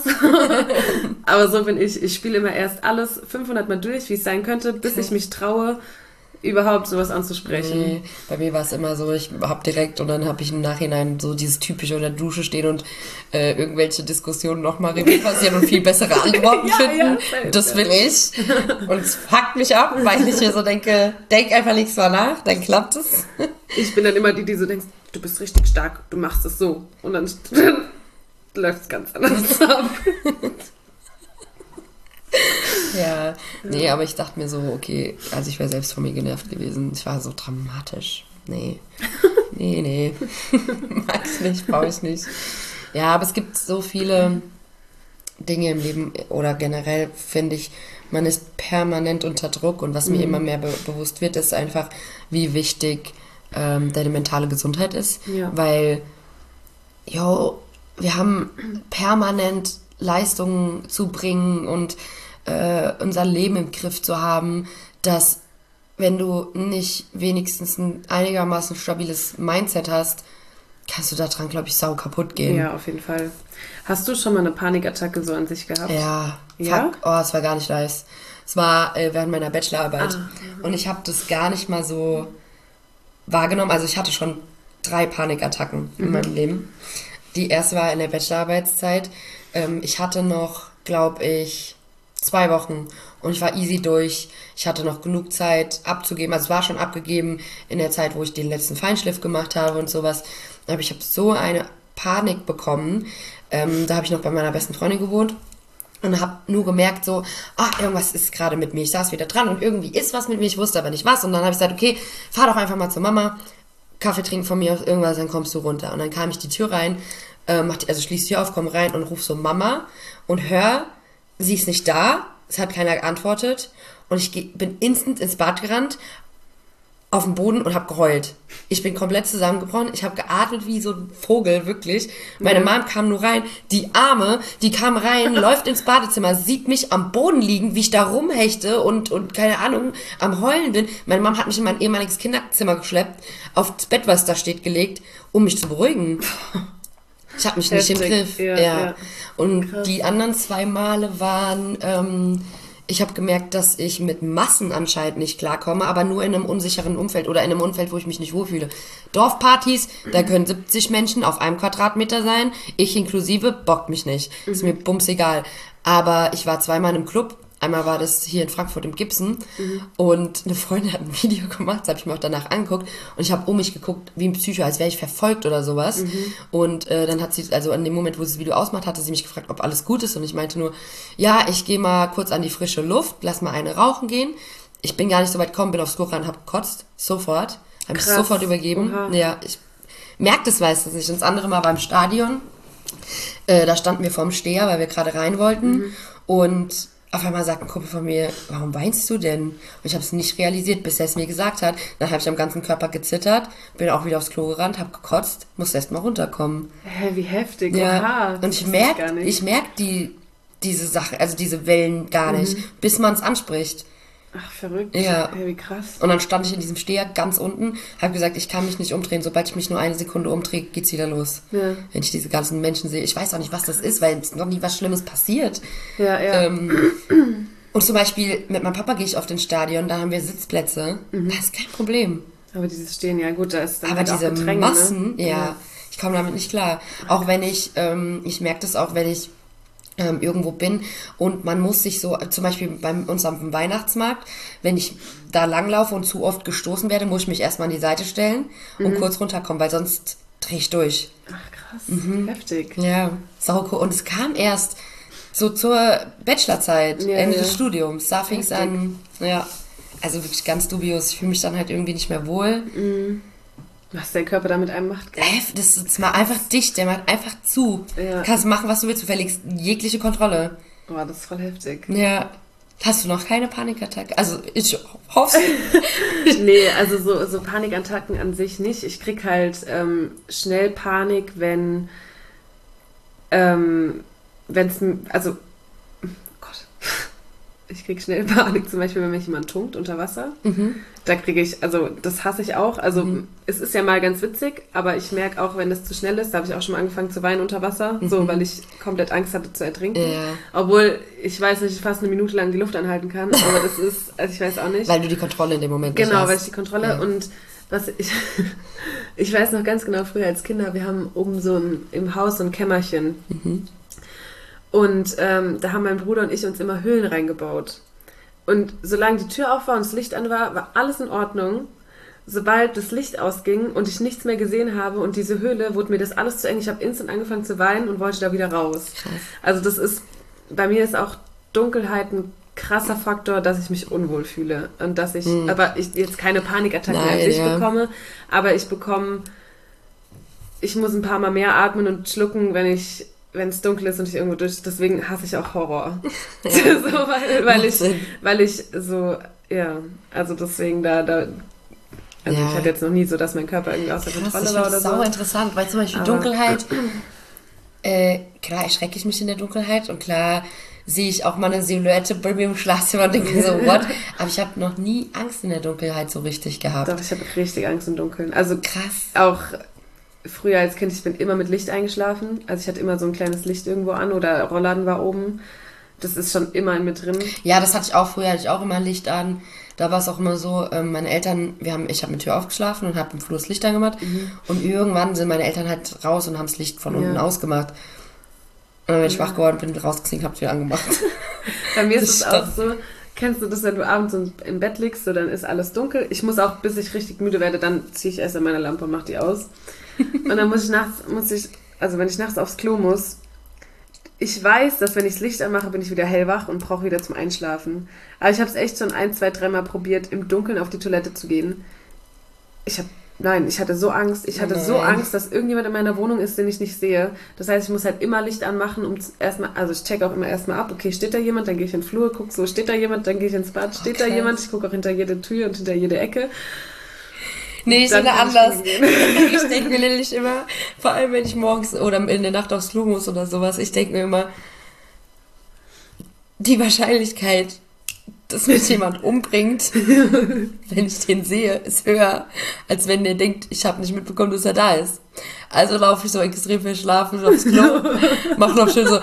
Aber so bin ich. Ich spiele immer erst alles fünfhundert Mal durch, wie es sein könnte, bis ich mich traue, überhaupt sowas anzusprechen. Nee, bei mir war es immer so, ich habe direkt und dann habe ich im Nachhinein so dieses typische unter der Dusche stehen und äh, irgendwelche Diskussionen nochmal Revue passieren und viel bessere Antworten ja, finden. Ja, das will ich. Und es fuckt mich ab, weil ich mir so denke, denk einfach nichts mehr nach, dann klappt es. Ich bin dann immer die, die so denkst, du bist richtig stark, du machst es so. Und dann, dann läuft es ganz anders ab. Ja, nee, aber ich dachte mir so, okay, also ich wäre selbst von mir genervt gewesen. Ich war so dramatisch. Nee, nee, nee. Mag ich nicht, brauche ich nicht. Ja, aber es gibt so viele Dinge im Leben oder generell finde ich, man ist permanent unter Druck und was mir Mhm. immer mehr be- bewusst wird, ist einfach, wie wichtig ähm, deine mentale Gesundheit ist, Ja. weil jo, wir haben permanent Leistungen zu bringen und äh, unser Leben im Griff zu haben, dass wenn du nicht wenigstens ein einigermaßen stabiles Mindset hast, kannst du daran, glaube ich, sau kaputt gehen. Ja, auf jeden Fall. Hast du schon mal eine Panikattacke so an sich gehabt? Ja, Ja? fuck. Oh, es war gar nicht nice. Es war äh, während meiner Bachelorarbeit. Ah, Und ich habe das gar nicht mal so wahrgenommen. Also ich hatte schon drei Panikattacken in meinem Leben. Die erste war in der Bachelorarbeitszeit. Ähm, ich hatte noch, glaube ich, zwei Wochen und ich war easy durch. Ich hatte noch genug Zeit abzugeben. Also es war schon abgegeben in der Zeit, wo ich den letzten Feinschliff gemacht habe und sowas. Aber ich habe so eine Panik bekommen. Ähm, da habe ich noch bei meiner besten Freundin gewohnt und habe nur gemerkt so, ach, irgendwas ist gerade mit mir. Ich saß wieder dran und irgendwie ist was mit mir. Ich wusste aber nicht was. Und dann habe ich gesagt, okay, fahr doch einfach mal zur Mama. Kaffee trinken von mir aus irgendwas, dann kommst du runter. Und dann kam ich die Tür rein, äh, mach die, also schließ die Tür auf, komm rein und ruf so Mama und hör, sie ist nicht da, es hat keiner geantwortet und ich geh, bin instant ins Bad gerannt, auf den Boden und habe geheult. Ich bin komplett zusammengebrochen, ich habe geatmet wie so ein Vogel, wirklich. Meine Mhm. Mom kam nur rein, die Arme, die kam rein, läuft ins Badezimmer, sieht mich am Boden liegen, wie ich da rumhechte und, und keine Ahnung, am Heulen bin. Meine Mom hat mich in mein ehemaliges Kinderzimmer geschleppt, aufs Bett, was da steht, gelegt, um mich zu beruhigen. Ich habe mich nicht im Heftig, Griff. ja, Ja, ja. Und Krass. die anderen zwei Male waren, ähm, ich habe gemerkt, dass ich mit Massen anscheinend nicht klarkomme, aber nur in einem unsicheren Umfeld oder in einem Umfeld, wo ich mich nicht wohlfühle. Dorfpartys, da können siebzig Menschen auf einem Quadratmeter sein, ich inklusive, bockt mich nicht. Ist mir bums egal. Aber ich war zweimal in einem Club. Einmal war das hier in Frankfurt im Gibson und eine Freundin hat ein Video gemacht, das habe ich mir auch danach angeguckt und ich habe um mich geguckt wie ein Psycho, als wäre ich verfolgt oder sowas. Und äh, dann hat sie, also in dem Moment, wo sie das Video ausmacht, hatte sie mich gefragt, ob alles gut ist und ich meinte nur, ja, ich gehe mal kurz an die frische Luft, lass mal eine rauchen gehen. Ich bin gar nicht so weit gekommen, bin aufs Klo ran und habe gekotzt, sofort, habe mich Krass. sofort übergeben. Oha. Ja, ich merke das meistens nicht. Und das andere Mal beim Stadion, äh, da standen wir vorm Steher, weil wir gerade rein wollten und auf einmal sagt ein Kumpel von mir, warum weinst du denn? Und ich habe es nicht realisiert, bis er es mir gesagt hat. Dann habe ich am ganzen Körper gezittert, bin auch wieder aufs Klo gerannt, habe gekotzt, musste erst mal runterkommen. Hä, wie heftig. Ja. Oha, Und das ich wusste merke, gar nicht. ich merke die, diese Sache, also diese Wellen gar nicht, bis man es anspricht. Ach, verrückt. Ja. Hä, wie krass. Und dann stand ich in diesem Steher ganz unten, habe gesagt, ich kann mich nicht umdrehen. Sobald ich mich nur eine Sekunde umdrehe, geht's wieder los. Ja. Wenn ich diese ganzen Menschen sehe. Ich weiß auch nicht, was das ist, weil es noch nie was Schlimmes passiert. Ja, ja. Ähm, und zum Beispiel mit meinem Papa gehe ich auf den Stadion, da haben wir Sitzplätze. Das ist kein Problem. Aber dieses Stehen, ja gut, da ist dann Aber halt auch diese Gedränge, Massen, ne? ja, ich komme damit nicht klar. Auch wenn ich, ähm, ich merke das auch, wenn ich ähm, irgendwo bin und man muss sich so, zum Beispiel bei uns am Weihnachtsmarkt, wenn ich da langlaufe und zu oft gestoßen werde, muss ich mich erstmal an die Seite stellen und kurz runterkommen, weil sonst drehe ich durch. Ach, krass. Mhm. Heftig. Ja, sauko. Und es kam erst so zur Bachelorzeit, Ja, Ende ja. des Studiums. Da fing es Heftig. an, ja, also wirklich ganz dubios. Ich fühle mich dann halt irgendwie nicht mehr wohl. Was der Körper da mit einem macht. gell? Äh, das ist mal einfach dicht, der macht einfach zu. Ja. Kannst machen, was du willst, du verlegst jegliche Kontrolle. Boah, das ist voll heftig. Ja. Hast du noch keine Panikattacke? Also, ich hoffe. Nee, also so, so Panikattacken an sich nicht. Ich krieg halt ähm, schnell Panik, wenn ähm, wenn es, also oh Gott, ich krieg schnell Panik, zum Beispiel, wenn mich jemand tunkt unter Wasser. Mhm. Da kriege ich, also das hasse ich auch. Also es ist ja mal ganz witzig, aber ich merke auch, wenn das zu schnell ist, da habe ich auch schon mal angefangen zu weinen unter Wasser, so, weil ich komplett Angst hatte zu ertrinken. Ja. Obwohl ich weiß, dass ich fast eine Minute lang die Luft anhalten kann, aber das ist, also ich weiß auch nicht. Weil du die Kontrolle in dem Moment nicht Genau, hast. weil ich die Kontrolle Ja. und was ich, ich weiß noch ganz genau, früher als Kinder, wir haben oben so ein, im Haus so ein Kämmerchen Mhm. und ähm, da haben mein Bruder und ich uns immer Höhlen reingebaut. Und solange die Tür auf war und das Licht an war, war alles in Ordnung. Sobald das Licht ausging und ich nichts mehr gesehen habe und diese Höhle, wurde mir das alles zu eng. Ich habe instant angefangen zu weinen und wollte da wieder raus. Krass. Also das ist, bei mir ist auch Dunkelheit ein krasser Faktor, dass ich mich unwohl fühle. Und dass ich, Hm. aber ich jetzt keine Panikattacke an Nein, sich ja. bekomme, aber ich bekomme, ich muss ein paar Mal mehr atmen und schlucken, wenn ich wenn es dunkel ist und ich irgendwo durch, deswegen hasse ich auch Horror. Ja. so, weil, weil, ich, weil ich so, ja, also deswegen da, da also ja. ich hatte jetzt noch nie so, dass mein Körper irgendwie außer Kontrolle war oder so. Das ist sau interessant, weil zum Beispiel aber Dunkelheit, äh, klar erschrecke ich mich in der Dunkelheit und klar sehe ich auch mal eine Silhouette bei mir im Schlafzimmer und denke so, what? Aber ich habe noch nie Angst in der Dunkelheit so richtig gehabt. Doch, ich habe richtig Angst im Dunkeln. Also krass. Auch früher als Kind, ich bin immer mit Licht eingeschlafen. Also ich hatte immer so ein kleines Licht irgendwo an oder Rollladen war oben. Das ist schon immer in mir drin. Ja, das hatte ich auch früher, hatte ich auch immer Licht an. Da war es auch immer so, ähm, meine Eltern, wir haben, ich habe mit Tür aufgeschlafen und habe im Flur das Licht angemacht. Mhm. Und irgendwann sind meine Eltern halt raus und haben das Licht von ja. unten ausgemacht. Und dann bin ich ja. wach geworden, bin rausgezogen, hab es wieder angemacht. Bei mir ist es auch so, kennst du das, wenn du abends im Bett liegst, so dann ist alles dunkel. Ich muss auch, bis ich richtig müde werde, dann ziehe ich erst an meine Lampe und mache die aus. Und dann muss ich nachts, muss ich, also wenn ich nachts aufs Klo muss, ich weiß, dass wenn ich das Licht anmache, bin ich wieder hellwach und brauche wieder zum Einschlafen. Aber ich habe es echt schon ein, zwei, dreimal probiert, im Dunkeln auf die Toilette zu gehen. Ich habe Nein, ich hatte so Angst. Ich hatte Nein. so Angst, dass irgendjemand in meiner Wohnung ist, den ich nicht sehe. Das heißt, ich muss halt immer Licht anmachen, um erstmal, also ich check auch immer erstmal ab, okay, steht da jemand, dann gehe ich in den Flur, guck so, steht da jemand, dann gehe ich ins Bad, steht okay. da jemand, ich gucke auch hinter jede Tür und hinter jede Ecke. Nee, ich bin anders. Ich denke mir nämlich immer, vor allem wenn ich morgens oder in der Nacht aufs Klo muss oder sowas, ich denke mir immer, die Wahrscheinlichkeit, dass mich jemand umbringt, wenn ich den sehe, ist höher, als wenn der denkt, ich habe nicht mitbekommen, dass er da ist. Also laufe ich so extrem verschlafen aufs Klo, mache noch schön so,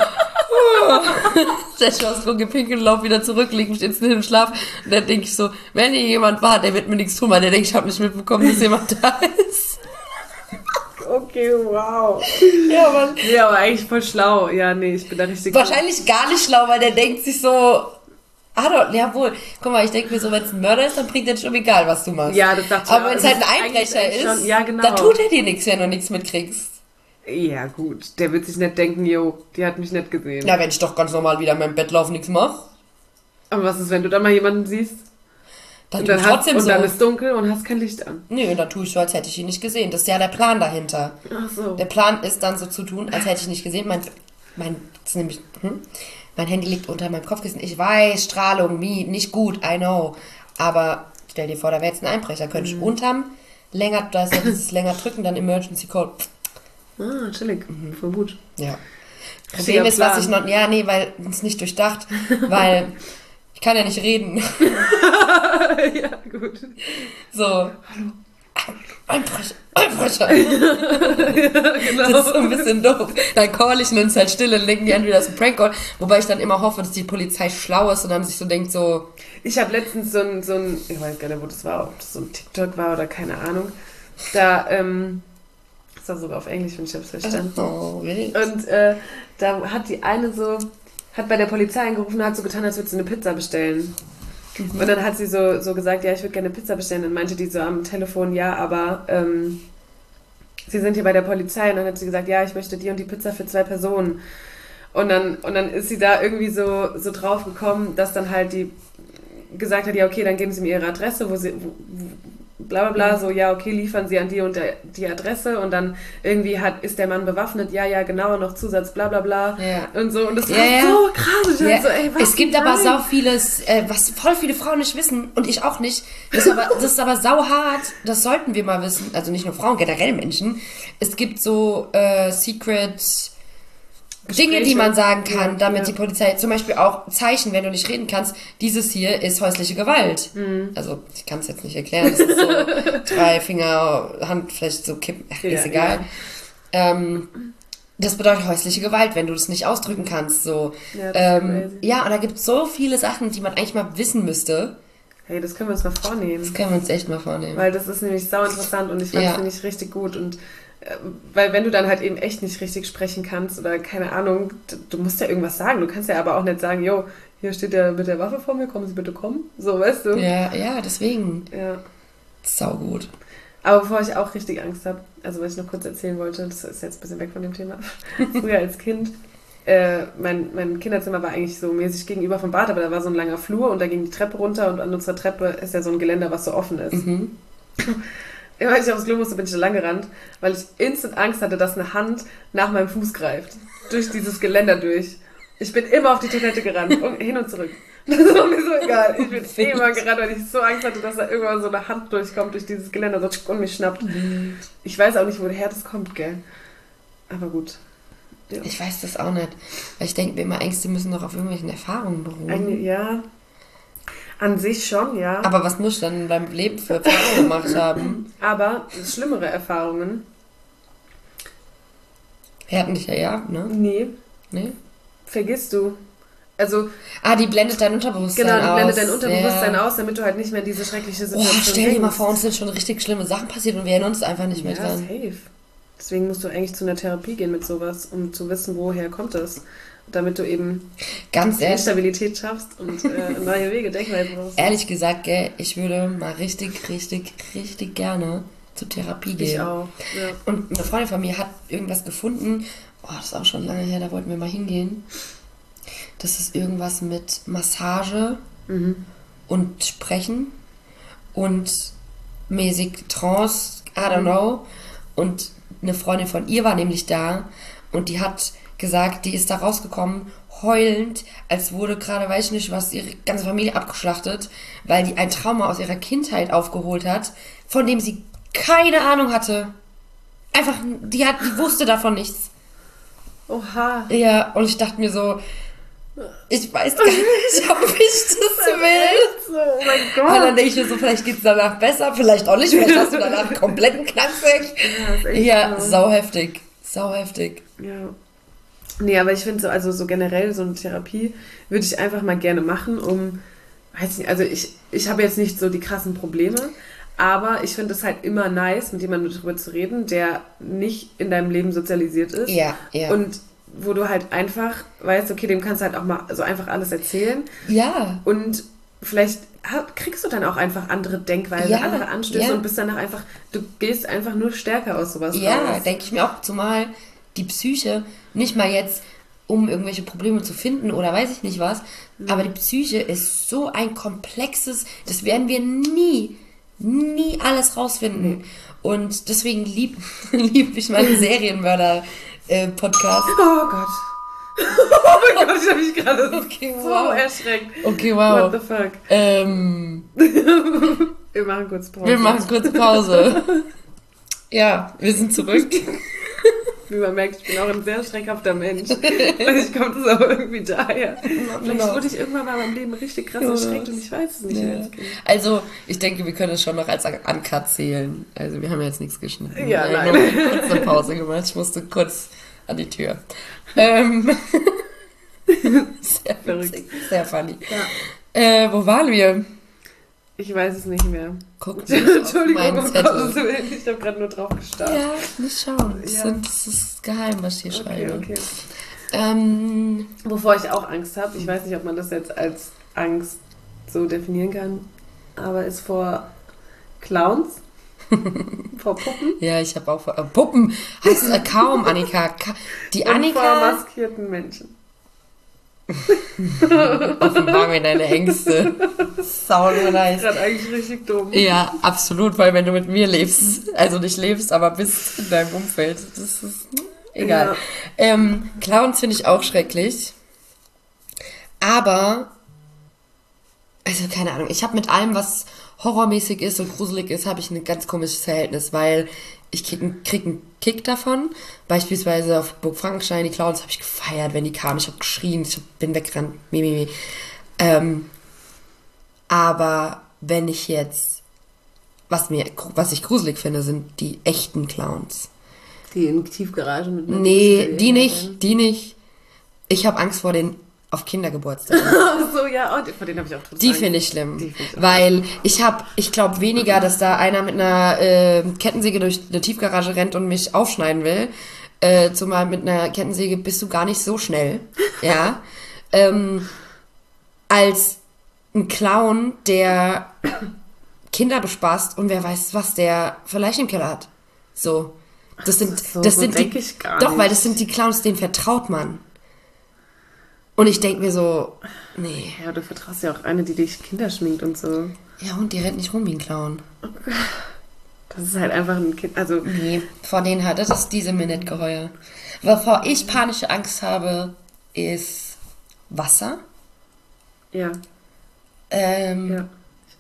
setze aufs Klo, gepinkelt, laufe wieder zurück, lege mich ins im Schlaf und dann denke ich so, wenn hier jemand war, der wird mir nichts tun, weil der denkt, ich habe nicht mitbekommen, dass jemand da ist. Okay, wow. Ja, Mann. Ja, aber eigentlich voll schlau. Ja, nee, ich bin da richtig... Wahrscheinlich gut. Gar nicht schlau, weil der denkt sich so... Ah, doch, jawohl. Guck mal, ich denke mir so, wenn es ein Mörder ist, dann bringt er schon egal, was du machst. Ja, das dachte ich. Aber wenn es halt ein Einbrecher ist, schon, ja, genau. dann tut er dir nichts, wenn du nichts mitkriegst. Ja, gut. Der wird sich nicht denken, jo, die hat mich nicht gesehen. Na, wenn ich doch ganz normal wieder in meinem Bett laufe, nichts mache. Aber was ist, wenn du dann mal jemanden siehst? Dann und dann, trotzdem hast, so. Und dann ist dunkel und hast kein Licht an. Nö, dann tue ich so, als hätte ich ihn nicht gesehen. Das ist ja der Plan dahinter. Ach so. Der Plan ist dann so zu tun, als hätte ich nicht gesehen. Mein, mein, das ist nämlich... Hm? Mein Handy liegt unter meinem Kopfkissen. Ich weiß, Strahlung, wie, nicht gut, I know. Aber stell dir vor, da wäre jetzt ein Einbrecher. Könnte ich mhm. unterm, länger, da ist ja dieses länger drücken, dann Emergency Call. Ah, chillig. Mhm. Voll gut. Ja. Problem ist, was ich noch, ja, nee, weil, es ist nicht durchdacht, weil ich kann ja nicht reden. Ja, gut. So. Hallo. Einbrecher, Einbrecher. Ja, genau. Das ist so ein bisschen doof. Dann call ich und dann ist halt still und denken die entweder das ist ein Prank-Call, wobei ich dann immer hoffe, dass die Polizei schlau ist und dann sich so denkt so... Ich habe letztens so ein, so ein, ich weiß gar nicht, wo das war, ob das so ein TikTok war oder keine Ahnung, da, ähm, das war sogar auf Englisch, wenn ich hab's verstanden. Oh, really? Und äh, da hat die eine so, hat bei der Polizei angerufen und hat so getan, als würde sie eine Pizza bestellen. Mhm. Und dann hat sie so, so gesagt, ja, ich würde gerne Pizza bestellen. Dann meinte die so am Telefon, ja, aber ähm, sie sind hier bei der Polizei. Und dann hat sie gesagt, ja, ich möchte die und die Pizza für zwei Personen. Und dann, und dann ist sie da irgendwie so, so drauf gekommen, dass dann halt die gesagt hat, ja, okay, dann geben Sie mir Ihre Adresse, wo Sie... Wo, bla bla bla, so, ja, okay, liefern Sie an die und der, die Adresse und dann irgendwie hat, ist der Mann bewaffnet, ja, ja, genau, noch Zusatz, bla bla bla ja. und so und das ja, war ja. so krass. Ich ja. so, ey, was es gibt aber sau vieles, äh, was voll viele Frauen nicht wissen und ich auch nicht, das ist, aber, das ist aber sau hart, das sollten wir mal wissen, also nicht nur Frauen, generell Menschen, es gibt so äh, Secret... Gespräche. Dinge, die man sagen kann, ja, damit ja. die Polizei, zum Beispiel auch Zeichen, wenn du nicht reden kannst, dieses hier ist häusliche Gewalt. Mhm. Also, ich kann es jetzt nicht erklären, das ist so drei Finger, Hand vielleicht so kippen, ach, ist ja, egal. Ja. Ähm, das bedeutet häusliche Gewalt, wenn du das nicht ausdrücken kannst, so. Ja, ähm, ja und da gibt es so viele Sachen, die man eigentlich mal wissen müsste. Hey, das können wir uns mal vornehmen. Das können wir uns echt mal vornehmen. Weil das ist nämlich sau interessant und ich fand es ja. nämlich richtig gut und weil wenn du dann halt eben echt nicht richtig sprechen kannst oder keine Ahnung, du musst ja irgendwas sagen. Du kannst ja aber auch nicht sagen, jo, hier steht der mit der Waffe vor mir, kommen Sie bitte kommen. So, weißt du? Ja, ja, deswegen. Ja. Sau gut. Aber bevor ich auch richtig Angst habe, also was ich noch kurz erzählen wollte, das ist jetzt ein bisschen weg von dem Thema. Früher als Kind, äh, mein, mein Kinderzimmer war eigentlich so mäßig gegenüber vom Bad, aber da war so ein langer Flur und da ging die Treppe runter und an unserer Treppe ist ja so ein Geländer, was so offen ist. Mhm. immer wenn ich aufs Klo musste, bin ich da lang gerannt, weil ich instant Angst hatte, dass eine Hand nach meinem Fuß greift. Durch dieses Geländer durch. Ich bin immer auf die Toilette gerannt, und hin und zurück. Das war mir so egal. Ich bin immer gerannt, weil ich so Angst hatte, dass da irgendwann so eine Hand durchkommt durch dieses Geländer so und mich schnappt. Ich weiß auch nicht, woher das kommt, gell. Aber gut. Ja. Ich weiß das auch nicht. Weil ich denke mir immer, Ängste müssen doch auf irgendwelchen Erfahrungen beruhen. Eine, ja, an sich schon, ja. Aber was muss ich dann in deinem Leben für Erfahrungen gemacht haben? Aber schlimmere Erfahrungen. Wir hatten dich ja ja, ne? Nee. Nee? Vergisst du. Also, ah, die blendet dein Unterbewusstsein aus. Genau, die blendet dein Unterbewusstsein ja. aus, damit du halt nicht mehr in diese schreckliche Situation Oh, stell dir mal vor, uns sind schon richtig schlimme Sachen passiert und wir erinnern uns einfach nicht mehr ja, dran. Safe. Deswegen musst du eigentlich zu einer Therapie gehen mit sowas, um zu wissen, woher kommt das. Damit du eben ganz ehrlich Stabilität schaffst und äh, neue Wege, Denkweisen brauchst. Ehrlich gesagt, gell, ich würde mal richtig, richtig, richtig gerne zur Therapie gehen. Ich auch, ja. Und eine Freundin von mir hat irgendwas gefunden, oh, das ist auch schon lange her, da wollten wir mal hingehen. Das ist irgendwas mit Massage mhm. und Sprechen und mäßig Trance, I don't know. Und eine Freundin von ihr war nämlich da und die hat gesagt, die ist da rausgekommen, heulend, als wurde gerade, weiß ich nicht was, ihre ganze Familie abgeschlachtet, weil die ein Trauma aus ihrer Kindheit aufgeholt hat, von dem sie keine Ahnung hatte. Einfach, die, hat, die wusste davon nichts. Oha. Ja, und ich dachte mir so, ich weiß gar nicht, ob ich das will. Oh mein Gott. Und dann denke ich mir so, vielleicht geht es danach besser, vielleicht auch nicht, vielleicht hast du danach einen kompletten Knacks weg. Ja, ist echt Ja, so. sauheftig. Sauheftig. Ja. Nee, aber ich finde so, also so generell so eine Therapie würde ich einfach mal gerne machen, um, weiß nicht, also ich, ich habe jetzt nicht so die krassen Probleme, aber ich finde es halt immer nice, mit jemandem darüber zu reden, der nicht in deinem Leben sozialisiert ist. Ja, ja. Und wo du halt einfach weißt, okay, dem kannst du halt auch mal so einfach alles erzählen. Ja. Und vielleicht kriegst du dann auch einfach andere Denkweise, Ja, andere Anstöße ja. und bist danach einfach, du gehst einfach nur stärker aus sowas Ja, raus. denke ich mir auch, zumal die Psyche, nicht mal jetzt, um irgendwelche Probleme zu finden oder weiß ich nicht was, Mhm. aber die Psyche ist so ein komplexes, das werden wir nie, nie alles rausfinden. Nee. Und deswegen lieb, lieb ich meinen Serienmörder-Podcast. Oh Gott. Oh mein Gott, ich habe mich gerade Okay, so wow. erschreckt. Okay, wow. What the fuck? Ähm, Wir machen kurz Pause. wir machen kurz Pause. Ja, wir sind zurück. Wie man merkt, ich bin auch ein sehr schreckhafter Mensch. Vielleicht kommt es aber irgendwie daher. Vielleicht wurde ich irgendwann mal in meinem Leben richtig krass erschreckt und ich weiß es nicht mehr. Ja. Also, ich denke, wir können es schon noch als Uncut zählen. Also, wir haben jetzt nichts geschnitten. Ja, Wir haben nein. nur kurz eine Pause gemacht. Ich musste kurz an die Tür. Ähm, sehr witzig, sehr funny. Ja. Äh, wo waren wir? Ich weiß es nicht mehr. Guck Entschuldigung, meinen um Gottes Zettel. Willen, ich habe gerade nur drauf gestarrt. Ja, nicht schauen. Das, Ja. sind, das ist geheim, was ich hier Okay, schreibe. okay. Ähm, Wovor ich auch Angst habe, ich weiß nicht, ob man das jetzt als Angst so definieren kann, aber ist vor Clowns, vor Puppen ja, ich habe auch... Äh, Puppen heißt äh, kaum, Annika. Ka die und vor Annika... maskierten Menschen. Offenbar mir deine Ängste. Sau nice. Gerade eigentlich richtig dumm. Ja, absolut, weil wenn du mit mir lebst, also nicht lebst, aber bist in deinem Umfeld, das ist egal. Ja. Ähm, Clowns finde ich auch schrecklich. Aber, also keine Ahnung, ich habe mit allem, was horrormäßig ist und gruselig ist, habe ich ein ganz komisches Verhältnis, weil ich krieg, einen- krieg einen Kick davon. Beispielsweise auf Burg Frankenstein, die Clowns habe ich gefeiert, wenn die kamen. Ich habe geschrien, ich hab- bin weggerannt. Mi, mi, mi. Ähm, aber wenn ich jetzt, was mir, was ich gruselig finde, sind die echten Clowns. Die in Tiefgarage mit Nee, die nicht, die nicht. Ich habe Angst vor den auf Kindergeburtstagen. Ach so, ja, oh, vor denen habe ich auch total Die Angst. finde ich schlimm. Die find ich auch weil ich habe, ich glaube weniger, dass da einer mit einer äh, Kettensäge durch eine Tiefgarage rennt und mich aufschneiden will. Äh, zumal mit einer Kettensäge bist du gar nicht so schnell. Ja. ähm, als ein Clown, der Kinder bespaßt und wer weiß, was der für Leichen im Keller hat. So. Das sind, so- das so sind denk die, ich gar doch, nicht. weil das sind die Clowns, denen vertraut man. Und ich denke mir so, nee. Ja, du vertraust ja auch eine, die dich Kinder schminkt und so. Ja, und die rennt nicht rum wie ein Clown. Das ist halt einfach ein Kind, also... Nee, vor denen hat, das ist diese mir nicht geheuer. Wovor ich panische Angst habe, ist Wasser. Ja. Ähm, Ja.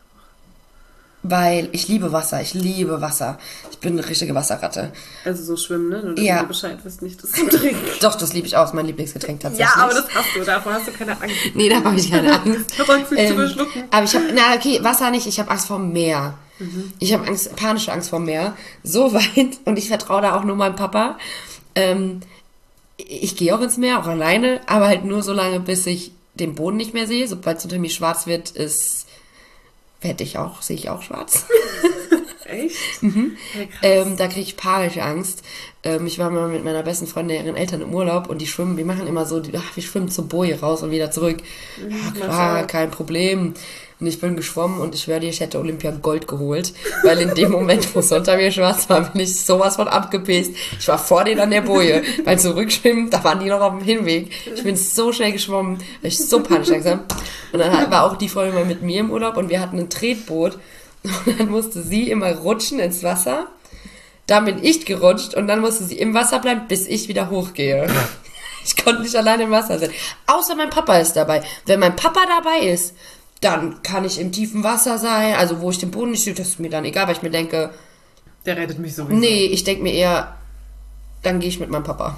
Weil ich liebe Wasser, ich liebe Wasser. Ich bin eine richtige Wasserratte. Also so schwimmen, ne? Nur, dass Ja. du Bescheid wirst, nicht das zu trinken. Doch, das liebe ich auch, ist mein Lieblingsgetränk tatsächlich. Ja, aber das hast du, davor hast du keine Angst. Nee, da habe ich keine Angst. Ich habe Angst, mich zu Ähm, verschlucken. aber ich habe, na okay, Wasser nicht, ich habe Angst vor dem Meer. Ich habe Angst, panische Angst vor dem Meer. So weit, und ich vertraue da auch nur meinem Papa. Ähm, ich gehe auch ins Meer, auch alleine, aber halt nur so lange, bis ich den Boden nicht mehr sehe. Sobald es unter mir schwarz wird, ist, werde ich auch, sehe ich auch schwarz. Echt? Mhm. Ja, krass. Ähm, da kriege ich panische Angst. Ähm, ich war mal mit meiner besten Freundin, ihren Eltern im Urlaub und die schwimmen, wir machen immer so, die, ach, wir schwimmen zur Boje raus und wieder zurück. Ja, mach klar, auch. kein Problem. Und ich bin geschwommen und ich schwöre dir, ich hätte Olympia Gold geholt, weil in dem Moment, wo es unter mir schwarz war, bin ich sowas von abgepäst. Ich war vor denen an der Boje, weil zurückschwimmen, da waren die noch auf dem Hinweg. Ich bin so schnell geschwommen, weil ich so panisch Angst habe. Und dann war auch die Freundin mal mit mir im Urlaub und wir hatten ein Tretboot. Und dann musste sie immer rutschen ins Wasser. Dann bin ich gerutscht und dann musste sie im Wasser bleiben, bis ich wieder hochgehe. Ich konnte nicht alleine im Wasser sein. Außer mein Papa ist dabei. Wenn mein Papa dabei ist, dann kann ich im tiefen Wasser sein. Also wo ich den Boden nicht sehe, das ist mir dann egal, weil ich mir denke, Der rettet mich sowieso. nee, ich denke mir eher, dann gehe ich mit meinem Papa.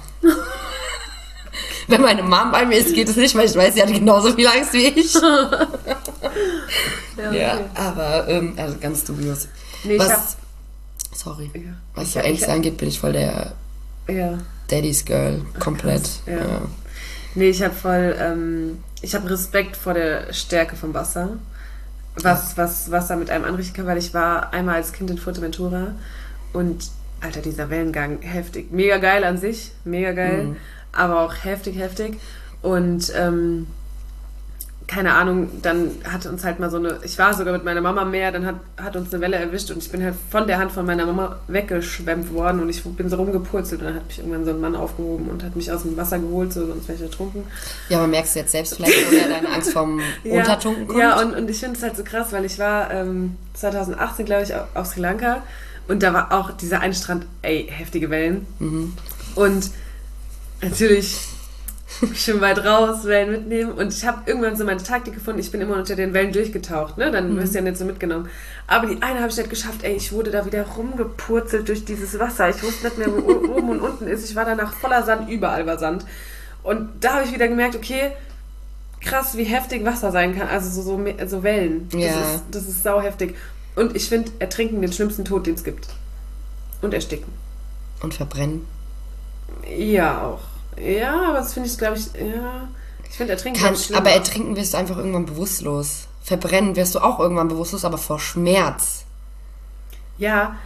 Wenn meine Mom bei mir ist, geht es nicht, weil ich weiß, sie hat genauso viel Angst wie ich. Ja, okay. Ja, aber ähm, also ganz dubios. Nee, ich Was, hab, sorry. ja. Was Ich so hab- Ängste ich hab- angeht, bin ich voll der Ja. Daddy's Girl. Komplett. krass, ja. Ja. Nee, ich habe voll, ähm, ich habe Respekt vor der Stärke vom Wasser. Was, was Wasser mit einem anrichten kann, weil ich war einmal als Kind in Fuerteventura und, Alter, dieser Wellengang, heftig. Mega geil an sich, mega geil, Mhm. aber auch heftig, heftig. Und, ähm, keine Ahnung, dann hat uns halt mal so eine, ich war sogar mit meiner Mama am Meer, dann hat, hat uns eine Welle erwischt und ich bin halt von der Hand von meiner Mama weggeschwemmt worden und ich bin so rumgepurzelt und dann hat mich irgendwann so ein Mann aufgehoben und hat mich aus dem Wasser geholt, so, sonst wäre ich ertrunken. Ja, aber merkst du jetzt selbst vielleicht, woher deine Angst vom Untertunken kommt? Ja, und, und ich finde es halt so krass, weil ich war ähm, zwanzig achtzehn, glaube ich, auf, auf Sri Lanka und da war auch dieser eine Strand, ey, heftige Wellen. Mhm. Und natürlich schön weit raus, Wellen mitnehmen. Und ich habe irgendwann so meine Taktik gefunden, ich bin immer unter den Wellen durchgetaucht, ne? Dann wirst du ja nicht so mitgenommen. Aber die eine habe ich nicht geschafft, ey, ich wurde da wieder rumgepurzelt durch dieses Wasser. Ich wusste nicht mehr, wo oben und unten ist. Ich war danach voller Sand, überall war Sand. Und da habe ich wieder gemerkt, okay, krass, wie heftig Wasser sein kann. Also so, so, so Wellen. Das, Ja. ist, das ist sau heftig. Und ich finde, ertrinken den schlimmsten Tod, den es gibt. Und ersticken. Und verbrennen. Ja, auch. Ja, aber das finde ich, glaube ich, ja. Ich finde ertrinken Kann, ganz schlimm. aber ertrinken wirst du einfach irgendwann bewusstlos. Verbrennen wirst du auch irgendwann bewusstlos, aber vor Schmerz. Ja.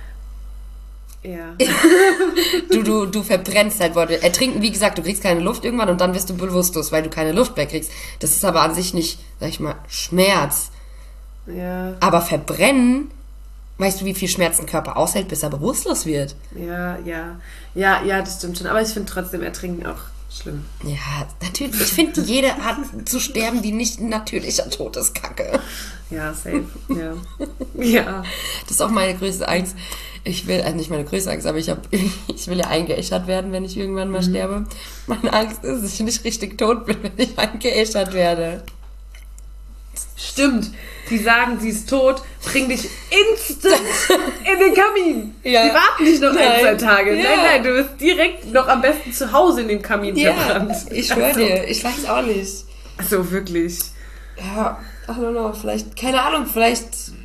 Ja. Du, du, du verbrennst halt Worte. Ertrinken, wie gesagt, du kriegst keine Luft irgendwann und dann wirst du bewusstlos, weil du keine Luft mehr kriegst. Das ist aber an sich nicht, sag ich mal, Schmerz. Ja. Aber verbrennen, weißt du, wie viel Schmerz ein Körper aushält, bis er bewusstlos wird? Ja, ja. Ja, ja, das stimmt schon. Aber ich finde trotzdem ertrinken auch schlimm. Ja, natürlich. Ich finde, jede Art zu sterben, die nicht ein natürlicher Tod ist, kacke. Ja, safe. Ja. Ja. Das ist auch meine größte Angst. Ich will, also nicht meine größte Angst, aber ich hab, ich will ja eingeäschert werden, wenn ich irgendwann mal sterbe. Meine Angst ist, dass ich nicht richtig tot bin, wenn ich eingeäschert werde. Stimmt. Die sagen, sie ist tot, bring dich instant in den Kamin. Ja. Die warten nicht noch ein, Nein. zwei Tage. Ja. Nein, nein, du bist direkt noch am besten zu Hause in dem Kamin verbrannt. ich schwöre Also, dir, ich weiß auch nicht. Also wirklich. Ja, I don't know, vielleicht, keine Ahnung, vielleicht,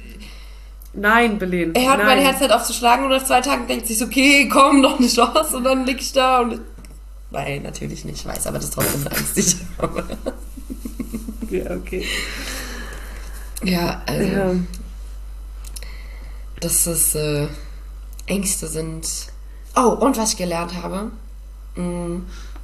Nein, Belen. er hört nein. mein Herz halt auf zu schlagen und nach zwei Tagen denkt sich, okay, komm, noch eine Chance und dann lieg ich da und... Nein, natürlich nicht, ich weiß, aber das ist trotzdem eine Angst, die ich habe. Ja, okay. Ja, also, Ja. dass es äh, Ängste sind. Oh, und was ich gelernt habe, mh,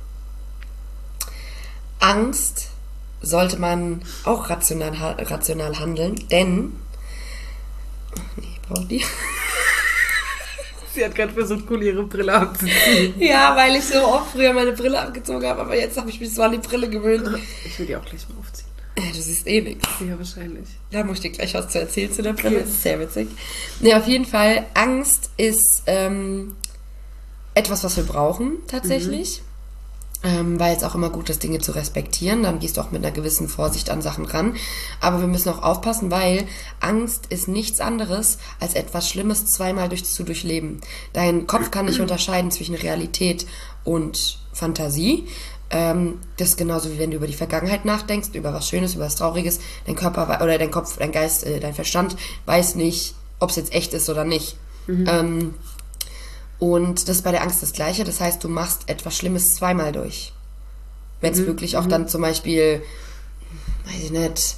Angst sollte man auch rational, ha- rational handeln, denn... Nee, ich brauche die. Sie hat gerade versucht, cool ihre Brille abzuziehen. Ja, weil ich so oft früher meine Brille abgezogen habe, aber jetzt habe ich mich so an die Brille gewöhnt. Ich will die auch gleich mal aufziehen. Ja, du siehst eh nichts. Ja, wahrscheinlich. Da muss ich dir gleich was zu erzählen zu der Brille. Okay. Das ist sehr witzig. Ne, auf jeden Fall, Angst ist ähm, etwas, was wir brauchen, tatsächlich. Mhm. Ähm, weil es auch immer gut ist, Dinge zu respektieren. Dann gehst du auch mit einer gewissen Vorsicht an Sachen ran. Aber wir müssen auch aufpassen, weil Angst ist nichts anderes, als etwas Schlimmes zweimal durch, zu durchleben. Dein Kopf kann nicht unterscheiden zwischen Realität und Fantasie. Ähm, das ist genauso wie wenn du über die Vergangenheit nachdenkst, über was Schönes, über was Trauriges. Dein Körper oder dein Kopf, dein Geist, äh, dein Verstand weiß nicht, ob es jetzt echt ist oder nicht. Mhm. Ähm, und das ist bei der Angst das Gleiche. Das heißt, du machst etwas Schlimmes zweimal durch. Wenn es mhm. wirklich auch mhm. dann zum Beispiel, weiß ich nicht,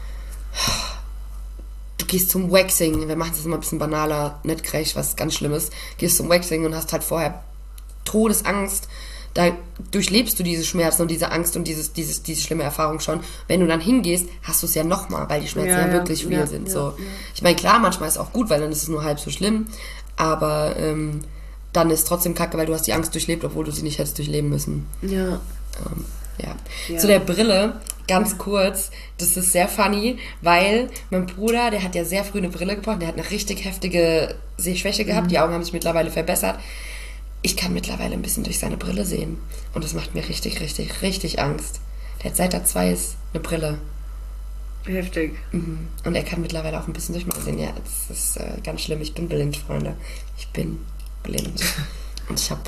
du gehst zum Waxing, wir machen es jetzt mal ein bisschen banaler, nicht gleich was ganz Schlimmes, gehst zum Waxing und hast halt vorher Todesangst. Da durchlebst du diese Schmerzen und diese Angst und dieses, dieses, diese schlimme Erfahrung schon. Wenn du dann hingehst, hast du es ja nochmal, weil die Schmerzen ja, ja wirklich ja, real ja, sind. Ja, so. Ja. Ich meine, klar, manchmal ist es auch gut, weil dann ist es nur halb so schlimm, aber ähm, dann ist es trotzdem kacke, weil du hast die Angst durchlebt, obwohl du sie nicht hättest durchleben müssen. Ja. Ähm, ja. ja. Zu der Brille, ganz kurz, das ist sehr funny, weil mein Bruder, der hat ja sehr früh eine Brille gebraucht, der hat eine richtig heftige Sehschwäche gehabt, mhm. die Augen haben sich mittlerweile verbessert. Ich kann mittlerweile ein bisschen durch seine Brille sehen. Und das macht mir richtig, richtig, richtig Angst. Der hat seit er zwei ist eine Brille. Heftig. Mhm. Und er kann mittlerweile auch ein bisschen durch meine sehen. Ja, das ist äh, ganz schlimm. Ich bin blind, Freunde. Ich bin blind. Und ich habe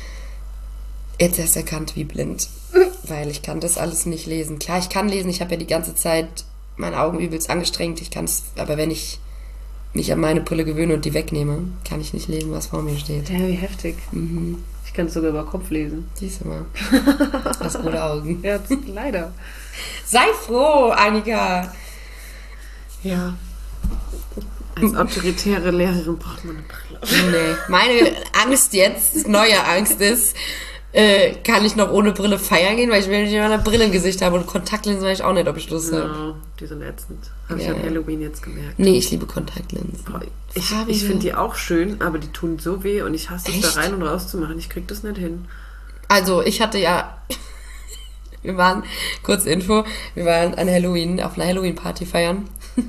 jetzt erst erkannt, wie blind. Weil ich kann das alles nicht lesen. Klar, ich kann lesen. Ich habe ja die ganze Zeit meine Augen übelst angestrengt. Ich kann es, aber wenn ich mich an meine Brille gewöhne und die wegnehme, kann ich nicht lesen, was vor mir steht. Ja, wie heftig. Mhm. Ich kann es sogar über Kopf lesen. Siehst du mal. Hast gute Augen. Ja, leider. Sei froh, Annika. Ja. Als autoritäre Lehrerin braucht man eine Brille. Nee, meine Angst jetzt, neue Angst ist, äh, kann ich noch ohne Brille feiern gehen, weil ich will nicht immer eine Brille im Gesicht habe und Kontaktlinsen weiß ich auch nicht, ob ich Lust habe. No, die sind ätzend. Habe ja. ich an Halloween jetzt gemerkt. Nee, ich liebe Kontaktlinsen. Boah, ich ich finde die auch schön, aber die tun so weh und ich hasse es, da rein und raus zu machen. Ich krieg das nicht hin. Also, ich hatte ja, wir waren, kurz Info, wir waren an Halloween, auf einer Halloween-Party feiern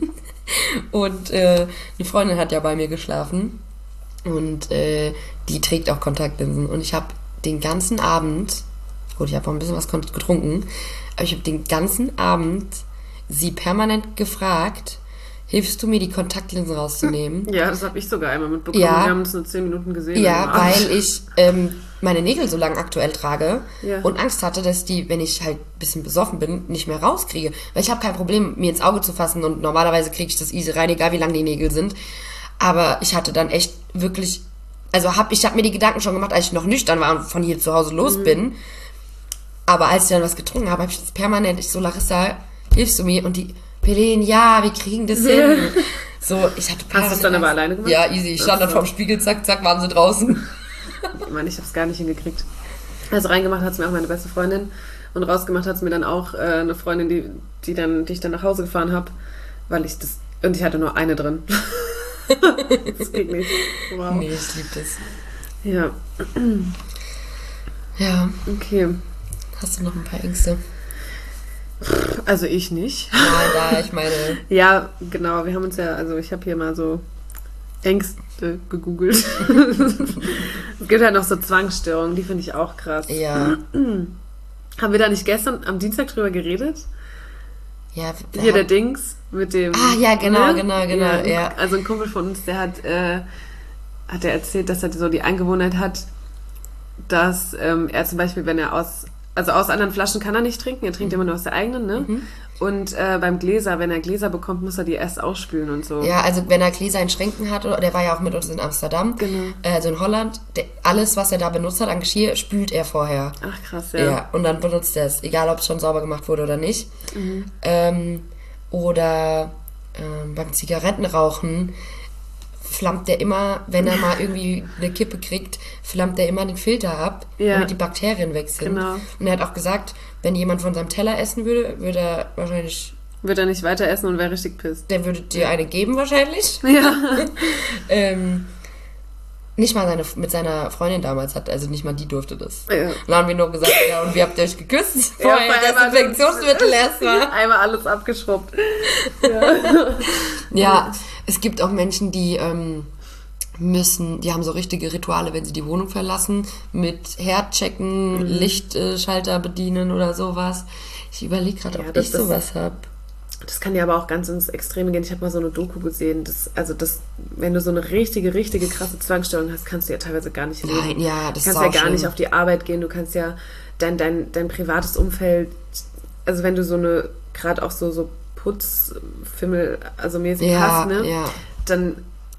und äh, eine Freundin hat ja bei mir geschlafen und äh, die trägt auch Kontaktlinsen und ich habe den ganzen Abend, gut, ich habe auch ein bisschen was getrunken, aber ich habe den ganzen Abend sie permanent gefragt, hilfst du mir, die Kontaktlinsen rauszunehmen? Ja, das habe ich sogar einmal mitbekommen. Ja, wir haben uns nur zehn Minuten gesehen. Ja, weil ich ähm, meine Nägel so lange aktuell trage ja. und Angst hatte, dass die, wenn ich halt ein bisschen besoffen bin, nicht mehr rauskriege. Weil ich habe kein Problem, mir ins Auge zu fassen und normalerweise kriege ich das easy rein, egal wie lang die Nägel sind. Aber ich hatte dann echt wirklich... Also hab, ich habe mir die Gedanken schon gemacht, als ich noch nüchtern war und von hier zu Hause los mhm. bin. Aber als ich dann was getrunken habe, habe ich das permanent, ich so, Larissa, hilfst du mir? Und die, Pelin, ja, wir kriegen das hin. So, ich hatte Hast du es dann aber alleine gemacht? Ja, easy. Ich stand so. dann vorm Spiegel, zack, zack, waren sie draußen. Ich meine, ich habe es gar nicht hingekriegt. Also reingemacht hat es mir auch meine beste Freundin und rausgemacht hat es mir dann auch äh, eine Freundin, die, die, dann, die ich dann nach Hause gefahren habe, weil ich das, und ich hatte nur eine drin. Das geht nicht. Wow. Nee, ich liebe das. Ja. Ja. Okay. Hast du noch ein paar Ängste? Also ich nicht. Nein, da, ich meine... Ja, genau. Wir haben uns ja, also ich habe hier mal so Ängste gegoogelt. Es gibt halt noch so Zwangsstörungen, die finde ich auch krass. Ja. Haben wir da nicht gestern am Dienstag drüber geredet? Ja. Hier der Dings mit dem... Ah, ja, genau, ne? genau, genau. Ja, ja. Also ein Kumpel von uns, der hat, äh, hat er erzählt, dass er so die Angewohnheit hat, dass ähm, er zum Beispiel, wenn er aus... Also aus anderen Flaschen kann er nicht trinken, er trinkt mhm. immer nur aus der eigenen, ne? Mhm. Und äh, beim Gläser, wenn er Gläser bekommt, muss er die erst ausspülen und so. Ja, also wenn er Gläser in Schränken hat, der war ja auch mit uns in Amsterdam, genau. also in Holland, der, alles, was er da benutzt hat an Geschirr, spült er vorher. Ach krass, ja. Ja, und dann benutzt er es, egal ob es schon sauber gemacht wurde oder nicht. Mhm. Ähm, oder ähm, beim Zigarettenrauchen flammt der immer, wenn er mal irgendwie eine Kippe kriegt, flammt er immer den Filter ab, ja. damit die Bakterien weg sind. Genau. Und er hat auch gesagt, wenn jemand von seinem Teller essen würde, würde er wahrscheinlich... Würde er nicht weiter essen und wäre richtig pisst. Der würde dir eine geben wahrscheinlich. Ja. ähm, nicht mal seine, mit seiner Freundin damals hat, also nicht mal die durfte das. Ja. Dann haben wir nur gesagt, ja, und wie habt ihr euch geküsst? Ja, Vorher das Desinfektionsmittel erstmal. Einmal alles abgeschrubbt. Ja, es gibt auch Menschen, die ähm, müssen, die haben so richtige Rituale, wenn sie die Wohnung verlassen, mit Herd checken, mhm. Lichtschalter bedienen oder sowas. Ich überlege gerade, ja, ob das, ich sowas habe. Das kann ja aber auch ganz ins Extreme gehen. Ich habe mal so eine Doku gesehen, dass, also das, wenn du so eine richtige, richtige krasse Zwangsstörung hast, kannst du ja teilweise gar nicht leben. Nein, ja, das du ist kannst auch ja gar schlimm. nicht auf die Arbeit gehen, du kannst ja dein, dein, dein privates Umfeld, also wenn du so eine, gerade auch so, so Putzfimmel, also mäßig ja, hast, ne, ja. dann,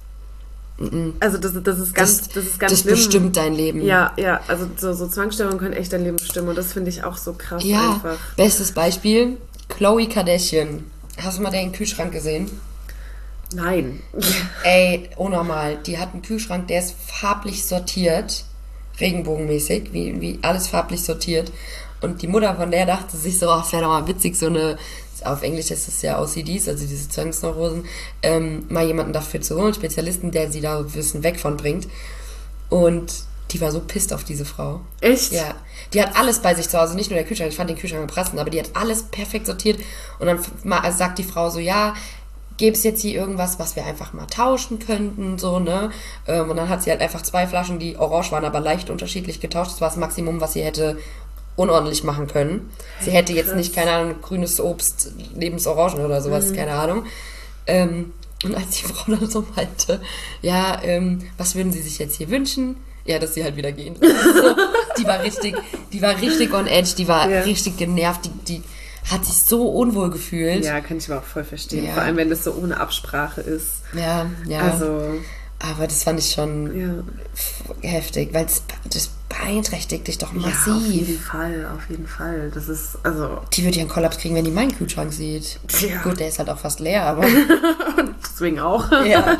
also das, das ist ganz, das, das ist ganz das schlimm. bestimmt dein Leben. Ja, ja, also so, so Zwangsstörungen können echt dein Leben bestimmen und das finde ich auch so krass ja, einfach. Bestes Beispiel, Khloe Kardashian. Hast du mal den Kühlschrank gesehen? Nein. Ey, unnormal. Die hat einen Kühlschrank, der ist farblich sortiert, regenbogenmäßig, wie, wie alles farblich sortiert. Und die Mutter von der dachte sich so, ach, es wäre doch mal witzig, so eine, auf Englisch ist es ja O C Ds, also diese Zwangsneurosen, ähm, mal jemanden dafür zu holen, Spezialisten, der sie da ein bisschen weg von bringt. Und die war so pisst auf diese Frau. Echt? Ja. Die hat alles bei sich zu Hause, nicht nur der Kühlschrank, ich fand den Kühlschrank prassend, aber die hat alles perfekt sortiert. Und dann mal, sagt die Frau so, ja, gäbe es jetzt hier irgendwas, was wir einfach mal tauschen könnten, so, ne? Und dann hat sie halt einfach zwei Flaschen, die orange waren, aber leicht unterschiedlich getauscht. Das war das Maximum, was sie hätte unordentlich machen können. Sie hätte jetzt Krass. nicht, keine Ahnung, grünes Obst neben Orangen oder sowas, mhm. keine Ahnung. Ähm, und als die Frau dann so meinte, ja, ähm, was würden Sie sich jetzt hier wünschen? Ja, dass sie halt wieder gehen. Also, die war richtig, die war richtig on edge, die war ja. richtig genervt, die, die hat sich so unwohl gefühlt. Ja, kann ich aber auch voll verstehen. Ja. Vor allem, wenn das so ohne Absprache ist. Ja, ja. Also, aber das fand ich schon ja. heftig, weil das, das beeinträchtigt dich doch massiv. Ja, auf jeden Fall, auf jeden Fall. Das ist, also... Die wird ja einen Kollaps kriegen, wenn die meinen Kühlschrank sieht. Ja. Gut, der ist halt auch fast leer, aber... Deswegen auch. Ja. Ja.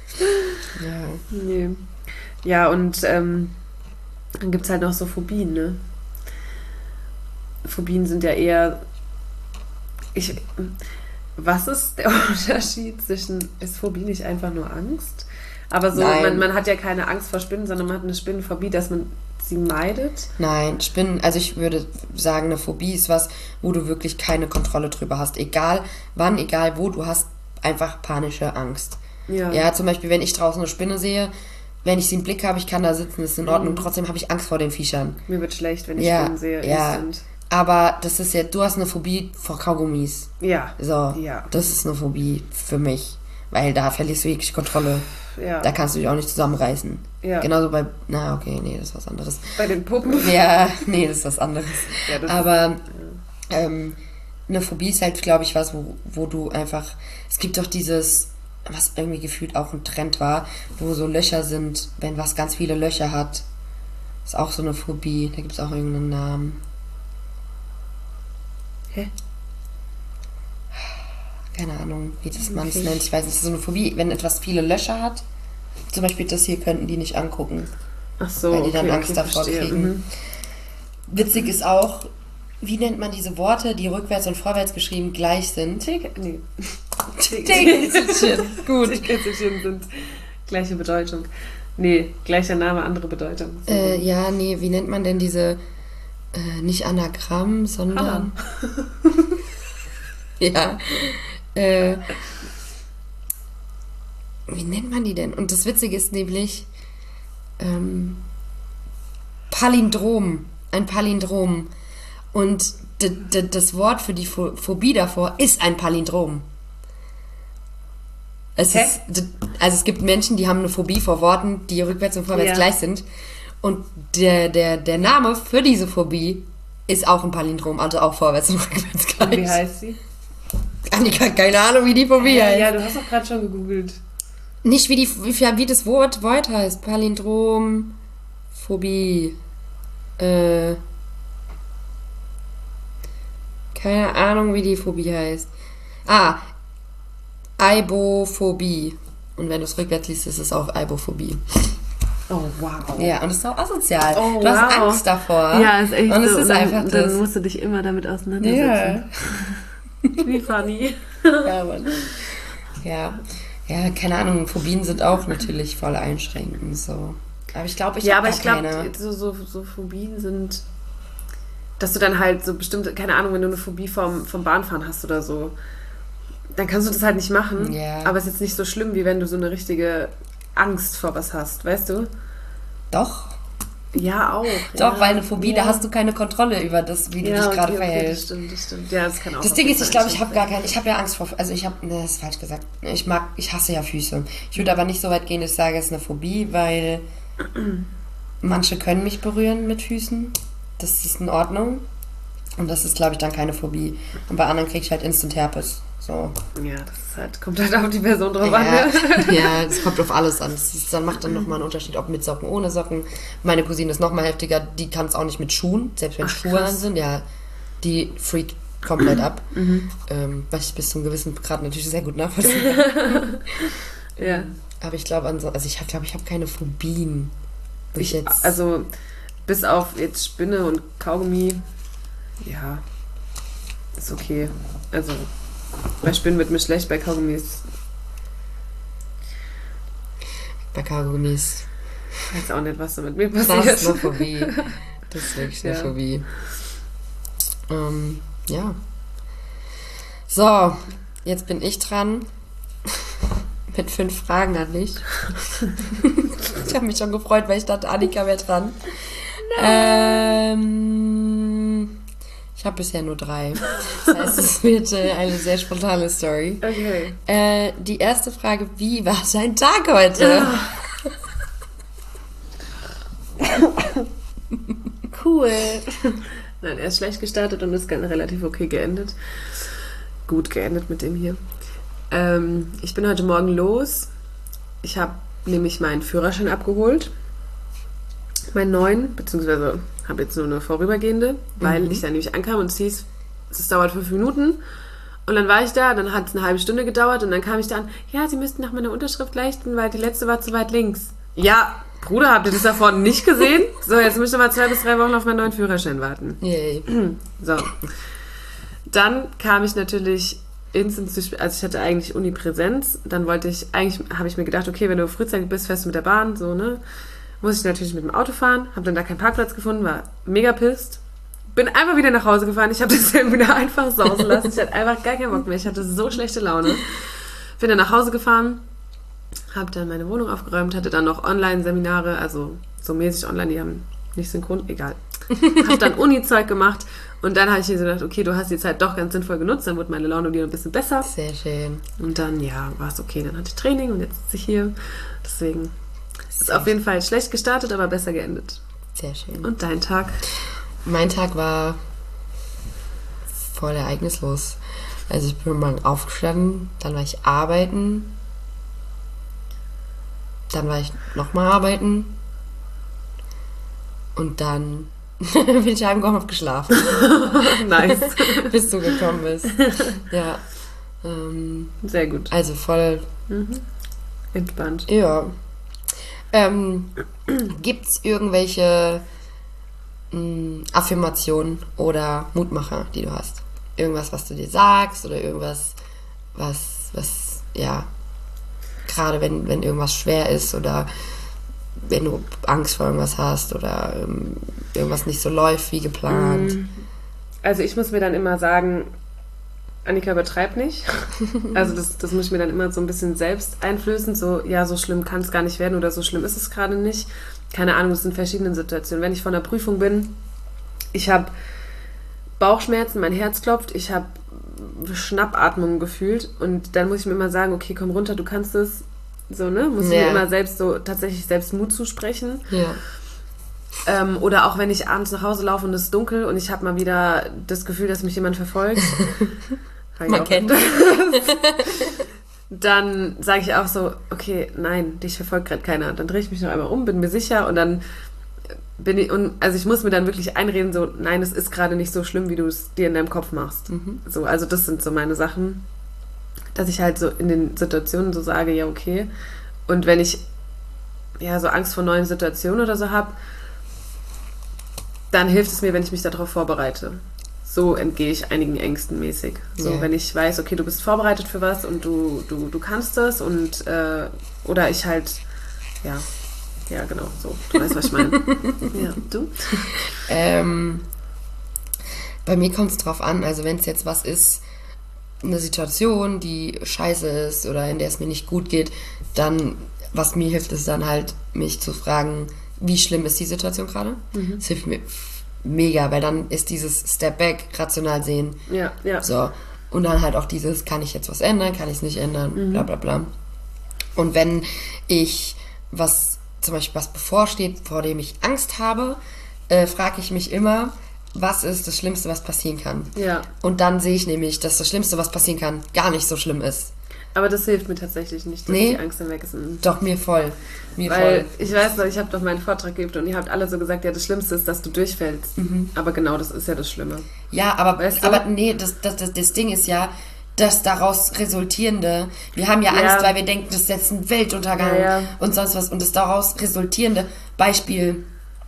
Nee. Ja, und ähm, dann gibt es halt noch so Phobien, ne? Phobien sind ja eher... Ich, was ist der Unterschied zwischen... Ist Phobie nicht einfach nur Angst? Aber so, man, man hat ja keine Angst vor Spinnen, sondern man hat eine Spinnenphobie, dass man sie meidet. Nein, Spinnen, also ich würde sagen, eine Phobie ist was, wo du wirklich keine Kontrolle drüber hast. Egal wann, egal wo, du hast einfach panische Angst. Ja. Ja, zum Beispiel, wenn ich draußen eine Spinne sehe, wenn ich sie im Blick habe, ich kann da sitzen, ist in Ordnung. Mhm. Trotzdem habe ich Angst vor den Viechern. Mir wird schlecht, wenn ich ja, Spinnen sehe. Ja, instant. Aber das ist ja, du hast eine Phobie vor Kaugummis. Ja. So, ja. Das ist eine Phobie für mich. Weil da verlierst du jegliche Kontrolle. Ja. Da kannst du dich auch nicht zusammenreißen. Ja. Genauso bei, na okay, nee, das ist was anderes. Bei den Puppen? Ja, nee, das ist was anderes. Ja, das aber ist, ja. ähm, eine Phobie ist halt, glaube ich, was, wo, wo du einfach, es gibt doch dieses, was irgendwie gefühlt auch ein Trend war, wo so Löcher sind, wenn was ganz viele Löcher hat. Ist auch so eine Phobie, da gibt es auch irgendeinen Namen. Hä? Keine Ahnung, wie das man es Okay. nennt. Ich weiß nicht, das ist so eine Phobie, wenn etwas viele Löcher hat. Zum Beispiel das hier könnten die nicht angucken, Ach so, weil die okay, dann Angst okay, davor verstehe. kriegen. Mhm. Witzig ist auch, wie nennt man diese Worte, die rückwärts und vorwärts geschrieben gleich sind? Tick, nee. Tegelchen. Gut. Tegelchen sind gleiche Bedeutung. Nee, gleicher Name, andere Bedeutung. So. Äh, ja, nee, wie nennt man denn diese, äh, nicht Anagramm, sondern... ja, äh, wie nennt man die denn? Und das Witzige ist nämlich ähm, Palindrom, ein Palindrom. Und d- d- das Wort für die Pho- Phobie davor ist ein Palindrom. Es Hä? ist, d- also es gibt Menschen, die haben eine Phobie vor Worten, die rückwärts und vorwärts Ja. gleich sind. Und der, der, der Name für diese Phobie ist auch ein Palindrom, also auch vorwärts und rückwärts gleich. Wie heißt sie? Annika, keine Ahnung, wie die Phobie Ja, heißt. ja, du hast doch gerade schon gegoogelt. Nicht wie, die, wie, wie das Wort, Wort heißt. Palindrom, Phobie. Äh, keine Ahnung, wie die Phobie heißt. Ah, Aibophobie. Und wenn du es rückwärts liest, ist es auch Aibophobie. Oh, wow. Ja, und es ist auch asozial. Oh, du hast wow. Angst davor. Ja, ist echt und so. es ist dann, einfach dann das. musst du dich immer damit auseinandersetzen. Ja. Wie funny. Ja, Mann. Ja. Ja, keine Ahnung, Phobien sind auch natürlich voll einschränkend, so. Aber ich glaube, ich Ja, habe aber gar ich glaube, keine. so, so, so Phobien sind, dass du dann halt so bestimmte, keine Ahnung, wenn du eine Phobie vom, vom Bahnfahren hast oder so, dann kannst du das halt nicht machen. Ja. Aber es ist jetzt nicht so schlimm, wie wenn du so eine richtige Angst vor was hast, weißt du? Doch. Ja, auch. Doch, ja. weil eine Phobie, ja. da hast du keine Kontrolle über das, wie du ja, dich gerade okay, okay, das verhältst. stimmt, das stimmt. Ja, das kann auch Das auf Ding jeden ist, ich Fall glaube, ich habe gar keine, ich habe ja Angst vor, also ich habe, ne, das ist falsch gesagt. Ich mag, ich hasse ja Füße. Ich würde aber nicht so weit gehen, dass ich sage, es ist eine Phobie, weil manche können mich berühren mit Füßen. Das ist in Ordnung. Und das ist, glaube ich, dann keine Phobie. Und bei anderen kriege ich halt Instant Herpes. So. Ja, das ist halt, kommt halt auf die Person drauf Ja, an. Ne? ja, das kommt auf alles an. Das ist, dann macht dann nochmal einen Unterschied, ob mit Socken, ohne Socken. Meine Cousine ist nochmal heftiger, die kann es auch nicht mit Schuhen, selbst wenn Ach, Schuhe krass. an sind. Ja, die freakt komplett ab. Mhm. Ähm, was ich bis zu einem gewissen Grad natürlich sehr gut nachvollziehen kann. Ja. Aber ich glaube, also ich glaube, ich habe keine Phobien. Wo ich Ich, jetzt, also, bis auf jetzt Spinne und Kaugummi, ja, ist okay. Also, bei Spinnen wird mir schlecht, bei Kaugummis bei Kaugummis. weiß auch nicht, was da mit mir Das passiert. ist eine Phobie. Das ist wirklich eine Ja. Phobie. Ähm, ja. So, jetzt bin ich dran. Mit fünf Fragen an dich. Ich habe mich schon gefreut, weil ich dachte, Annika wäre dran. Ähm, ich habe bisher nur drei. Das heißt, es wird äh, eine sehr spontane Story. Okay. Äh, die erste Frage, wie war dein Tag heute? Cool. Nein, er ist schlecht gestartet und ist ge- relativ okay geendet. Gut geendet mit dem hier. Ähm, ich bin heute Morgen los. Ich habe nämlich meinen Führerschein abgeholt. Meinen neuen, beziehungsweise habe jetzt nur eine vorübergehende, weil Mhm. ich da nämlich ankam und es hieß, es dauert fünf Minuten. Und dann war ich da, dann hat es eine halbe Stunde gedauert und dann kam ich da an, ja, Sie müssten nach meiner Unterschrift leichten, weil die letzte war zu weit links. Ja, Bruder, habt ihr das da vorne nicht gesehen? So, jetzt müsst ihr mal zwei bis drei Wochen auf meinen neuen Führerschein warten. Yay. So. Dann kam ich natürlich instant zu spät, also ich hatte eigentlich Uni-Präsenz, dann wollte ich, eigentlich habe ich mir gedacht, okay, wenn du frühzeitig bist, fährst du mit der Bahn, so, ne? Muss ich natürlich mit dem Auto fahren, habe dann da keinen Parkplatz gefunden, war mega pisst. Bin einfach wieder nach Hause gefahren, ich habe das dann wieder einfach sausen lassen, ich hatte einfach gar keinen Bock mehr, ich hatte so schlechte Laune. Bin dann nach Hause gefahren, habe dann meine Wohnung aufgeräumt, hatte dann noch Online-Seminare, also so mäßig online, die haben nicht synchron, egal. Habe dann Uni-Zeug gemacht und dann habe ich mir so gedacht, okay, du hast die Zeit doch ganz sinnvoll genutzt, dann wurde meine Laune wieder ein bisschen besser. Sehr schön. Und dann, ja, war es okay, dann hatte ich Training und jetzt sitze ich hier. Deswegen ist es auf jeden Fall schlecht gestartet, aber besser geendet. Sehr schön. Und dein Tag? Mein Tag war voll ereignislos. Also ich bin morgen aufgestanden, dann war ich arbeiten, dann war ich nochmal arbeiten und dann bin ich heimgekommen und hab geschlafen, Nice. bis du gekommen bist. Ja, ähm, Sehr gut. also voll, Mhm. Entspannt. ja. Ähm, gibt's irgendwelche mh, Affirmationen oder Mutmacher, die du hast? Irgendwas, was du dir sagst oder irgendwas, was, was, ja, gerade wenn, wenn irgendwas schwer ist oder wenn du Angst vor irgendwas hast oder ähm, irgendwas nicht so läuft wie geplant. Also ich muss mir dann immer sagen, Annika, übertreib nicht. Also das, das muss ich mir dann immer so ein bisschen selbst einflößen. So, ja, so schlimm kann es gar nicht werden oder so schlimm ist es gerade nicht. Keine Ahnung, das sind verschiedene Situationen. Wenn ich vor einer Prüfung bin, ich habe Bauchschmerzen, mein Herz klopft, ich habe Schnappatmungen gefühlt und dann muss ich mir immer sagen, okay, komm runter, du kannst es. So, ne? Muss ich Ja. mir immer selbst so tatsächlich selbst Mut zusprechen. Ja. Ähm, oder auch wenn ich abends nach Hause laufe und es ist dunkel und ich habe mal wieder das Gefühl, dass mich jemand verfolgt. Hab ich Man auch kennt. Dann sage ich auch so, okay, nein, dich verfolgt gerade keiner. Dann drehe ich mich noch einmal um, bin mir sicher und dann bin ich, und also ich muss mir dann wirklich einreden, so, nein, es ist gerade nicht so schlimm, wie du es dir in deinem Kopf machst. Mhm. So, also das sind so meine Sachen, dass ich halt so in den Situationen so sage, ja, okay. Und wenn ich ja so Angst vor neuen Situationen oder so habe, dann hilft es mir, wenn ich mich darauf vorbereite. so entgehe ich einigen Ängsten mäßig. So, Ja. wenn ich weiß, okay, du bist vorbereitet für was und du, du, du kannst das und äh, oder ich halt, ja, ja, genau, so. Du weißt, was ich meine. Ja, du? Ähm, bei mir kommt es drauf an, also wenn es jetzt was ist, eine Situation, die scheiße ist oder in der es mir nicht gut geht, dann, was mir hilft, ist dann halt, mich zu fragen, wie schlimm ist die Situation gerade? Mhm. Das hilft mir mega, weil dann ist dieses Step Back, rational sehen, Ja, ja. so. Und dann halt auch dieses, kann ich jetzt was ändern, kann ich es nicht ändern, Mhm. bla bla bla. Und wenn ich was, zum Beispiel was bevorsteht, vor dem ich Angst habe, äh, frage ich mich immer, was ist das Schlimmste, was passieren kann? Ja. Und dann sehe ich nämlich, dass das Schlimmste, was passieren kann, gar nicht so schlimm ist. Aber das hilft mir tatsächlich nicht, dass Nee. die Angst dann weg ist. Mhm. Doch, mir voll. Mir Weil voll. ich weiß noch, ich habe doch meinen Vortrag gegeben und ihr habt alle so gesagt, ja, das Schlimmste ist, dass du durchfällst. Aber genau, das ist ja das Schlimme. Ja, aber, Weißt du? aber nee, das, das, das, das Ding ist ja, das daraus resultierende, wir haben ja, Ja. Angst, weil wir denken, das ist jetzt ein Weltuntergang Ja, ja. und sonst was. Und das daraus resultierende Beispiel,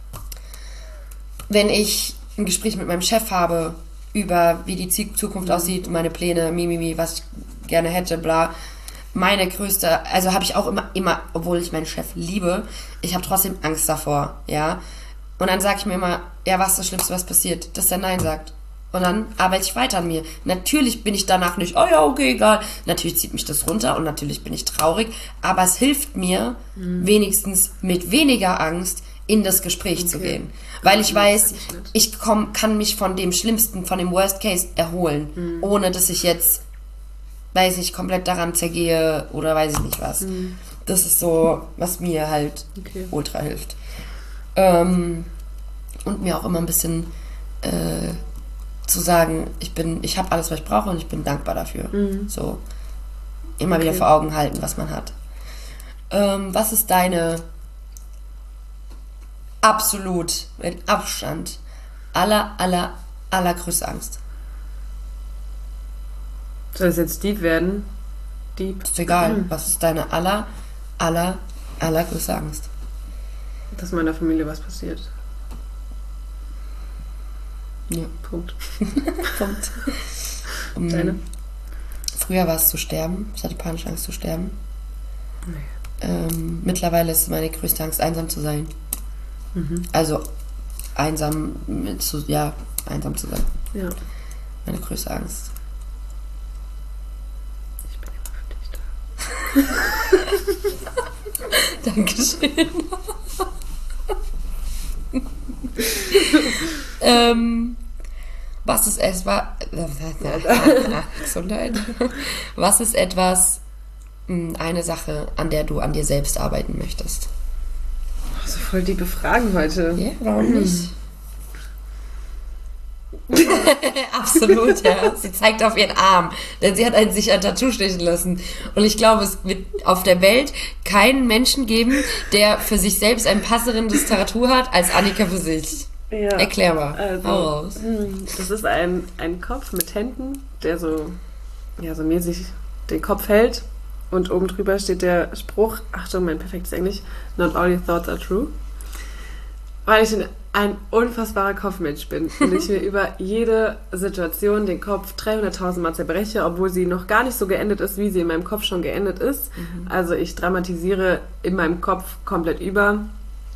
wenn ich ein Gespräch mit meinem Chef habe über, wie die Zie- Zukunft aussieht, meine Pläne, mimimi, was ich gerne hätte, bla. Meine größte, also habe ich auch immer, immer, obwohl ich meinen Chef liebe, ich habe trotzdem Angst davor, ja. Und dann sage ich mir immer, ja, was ist das Schlimmste, was passiert? Dass er Nein sagt. Und dann arbeite ich weiter an mir. Natürlich bin ich danach nicht, oh ja, okay, egal. Natürlich zieht mich das runter und natürlich bin ich traurig. Aber es hilft mir, wenigstens mit weniger Angst in das Gespräch zu Okay. gehen. Weil ich Ja, weiß, das ist nett. ich komm, kann mich von dem Schlimmsten, von dem Worst Case erholen. Ohne dass ich jetzt, weiß ich, komplett daran zergehe oder weiß ich nicht was. Das ist so, was mir halt Okay. ultra hilft. Ähm, und mir auch immer ein bisschen äh, zu sagen, ich bin, ich habe alles, was ich brauche und ich bin dankbar dafür. So immer wieder Okay. vor Augen halten, was man hat. Ähm, was ist deine absolut, mit Abstand, aller, aller, allergrößte Angst? Soll es jetzt Dieb werden? Dieb? Ist egal. Was ist deine aller, aller, allergrößte Angst? Dass meiner Familie was passiert. Ja. Punkt. Punkt. Um, Deine? Früher war es zu sterben. Ich hatte panische Angst zu sterben. Nee. Ähm, mittlerweile ist meine größte Angst, einsam zu sein. Mhm. Also einsam mit zu, ja, einsam zu sein. Ja. Meine größte Angst. Ich bin immer für dich da. Dankeschön. ähm, was ist es war Gesundheit. Was ist etwas, mh, eine Sache, an der du an dir selbst arbeiten möchtest? So voll die Befragen heute. Ja, warum nicht? Absolut, ja. Sie zeigt auf ihren Arm, denn sie hat einen, sich ein Tattoo stechen lassen. Und ich glaube, es wird auf der Welt keinen Menschen geben, der für sich selbst ein passendes Tattoo hat, als Annika für sich. Ja. Erklär mal. Also, Hau raus. hm, das ist ein, ein Kopf mit Händen, der so, ja, so mäßig den Kopf hält. Und oben drüber steht der Spruch, Achtung, mein perfektes Englisch, not all your thoughts are true. Weil ich ein unfassbarer Kopfmensch bin und ich mir über jede Situation den Kopf dreihunderttausend Mal zerbreche, obwohl sie noch gar nicht so geendet ist, wie sie in meinem Kopf schon geendet ist. Mhm. Also ich dramatisiere in meinem Kopf komplett über.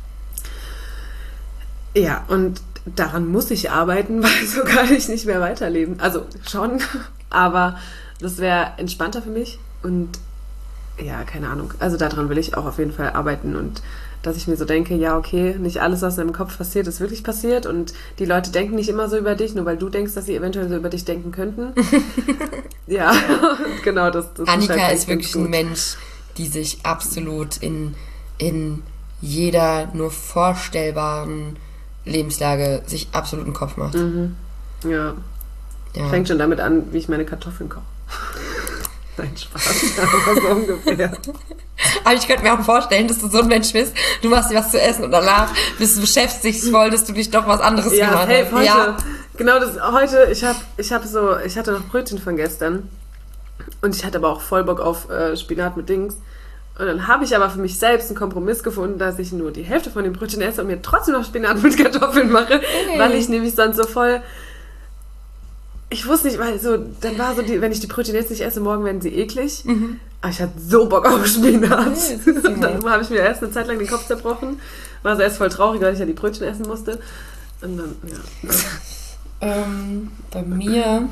Ja, und daran muss ich arbeiten, weil so kann ich nicht mehr weiterleben. Also schon, aber das wäre entspannter für mich und ja, keine Ahnung. Also daran will ich auch auf jeden Fall arbeiten und dass ich mir so denke, ja, okay, nicht alles, was in deinem Kopf passiert, ist wirklich passiert und die Leute denken nicht immer so über dich, nur weil du denkst, dass sie eventuell so über dich denken könnten. Ja, genau, das, das Annika beschreibt ist mich wirklich ganz ein Mensch, die sich absolut in, in jeder nur vorstellbaren Lebenslage sich absolut einen Kopf macht. Mhm. Ja, Ja. fängt schon damit an, wie ich meine Kartoffeln koche. Nein, Spaß, aber so ungefähr. Aber ich könnte mir auch vorstellen, dass du so ein Mensch bist, du machst dir was zu essen und danach bist du beschäftigst voll, dass du dich doch was anderes Ja, gemacht hey, hast. heute, Ja. genau das, heute, ich hab, ich hab so, ich hatte noch Brötchen von gestern und ich hatte aber auch voll Bock auf äh, Spinat mit Dings. Und dann habe ich aber für mich selbst einen Kompromiss gefunden, dass ich nur die Hälfte von den Brötchen esse und mir trotzdem noch Spinat mit Kartoffeln mache, Hey. weil ich nämlich sonst so voll ich wusste nicht, weil so, dann war so, die, wenn ich die Brötchen jetzt nicht esse, morgen werden sie eklig. Mhm. Aber ich hatte so Bock auf Spinat. Ja, Und dann habe ich mir erst eine Zeit lang den Kopf zerbrochen. War so erst voll traurig, weil ich ja die Brötchen essen musste. Und dann, ja. Ähm, bei mir...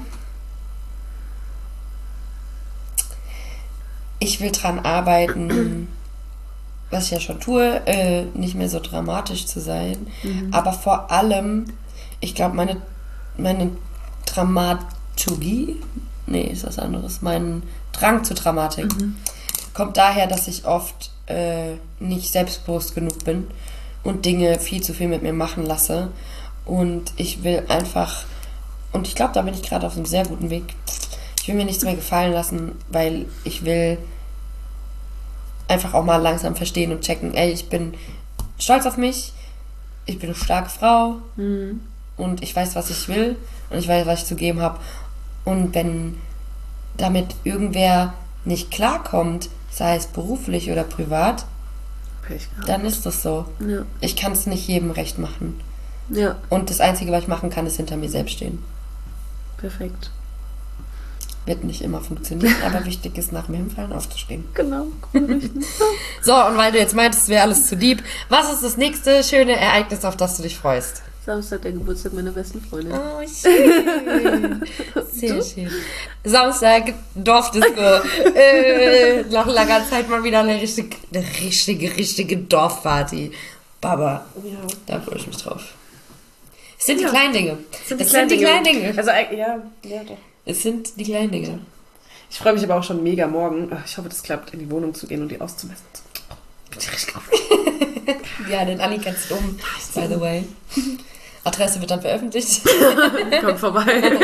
Ich will dran arbeiten, was ich ja schon tue, äh, nicht mehr so dramatisch zu sein. Mhm. Aber vor allem, ich glaube, meine, meine Dramaturgie, nee, ist was anderes, mein Drang zur Dramatik Mhm. kommt daher, dass ich oft äh, nicht selbstbewusst genug bin und Dinge viel zu viel mit mir machen lasse. Und ich will einfach, und ich glaube, da bin ich gerade auf einem sehr guten Weg, ich will mir nichts mehr gefallen lassen, weil ich will einfach auch mal langsam verstehen und checken, ey, ich bin stolz auf mich, ich bin eine starke Frau Mhm. und ich weiß, was ich will und ich weiß, was ich zu geben habe. Und wenn damit irgendwer nicht klarkommt, sei es beruflich oder privat, Pech gehabt. dann ist das so. Ja. Ich kann es nicht jedem recht machen. Ja, Und das Einzige, was ich machen kann, ist hinter mir selbst stehen. perfekt. Wird nicht immer funktionieren, aber wichtig ist, nach dem Hinfallen aufzustehen. Genau, cool richten. So, und weil du jetzt meintest, es wäre alles zu lieb, was ist das nächste schöne Ereignis, auf das du dich freust? Samstag der Geburtstag meiner besten Freundin. Oh, schön. Sehr schön. Samstag, Dorfdisco. äh, nach langer Zeit mal wieder eine richtige, eine richtige, richtige Dorfparty. Baba, Ja. da freue ich mich drauf. Es sind Ja. die kleinen Dinge. Sind Es sind die kleinen Dinge. Also, äh, ja, ja, doch. Es sind die kleinen Dinge. Ich freue mich aber auch schon mega morgen. Ach, ich hoffe, das klappt, in die Wohnung zu gehen und die auszumessen. Bin ich richtig aufgeregt. Ja, den Anni kennst du um, by the way. Adresse wird dann veröffentlicht. Kommt vorbei.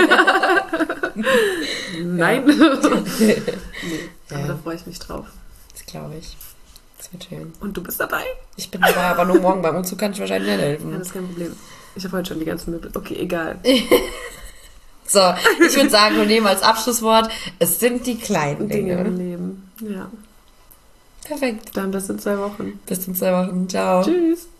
Nein. Nee, aber Ja. da freue ich mich drauf. Das glaube ich. Das wird schön. Und du bist dabei? Ich bin dabei, aber nur morgen beim Umzug kann ich wahrscheinlich nicht Ja, helfen. das ist kein Problem. Ich habe heute schon die ganzen Möbel. Okay, egal. So, ich würde sagen, wir nehmen als Abschlusswort, es sind die kleinen Dinge im Dinge. Leben. Ja. Perfekt. Dann bis in zwei Wochen. Bis in zwei Wochen. Ciao. Tschüss.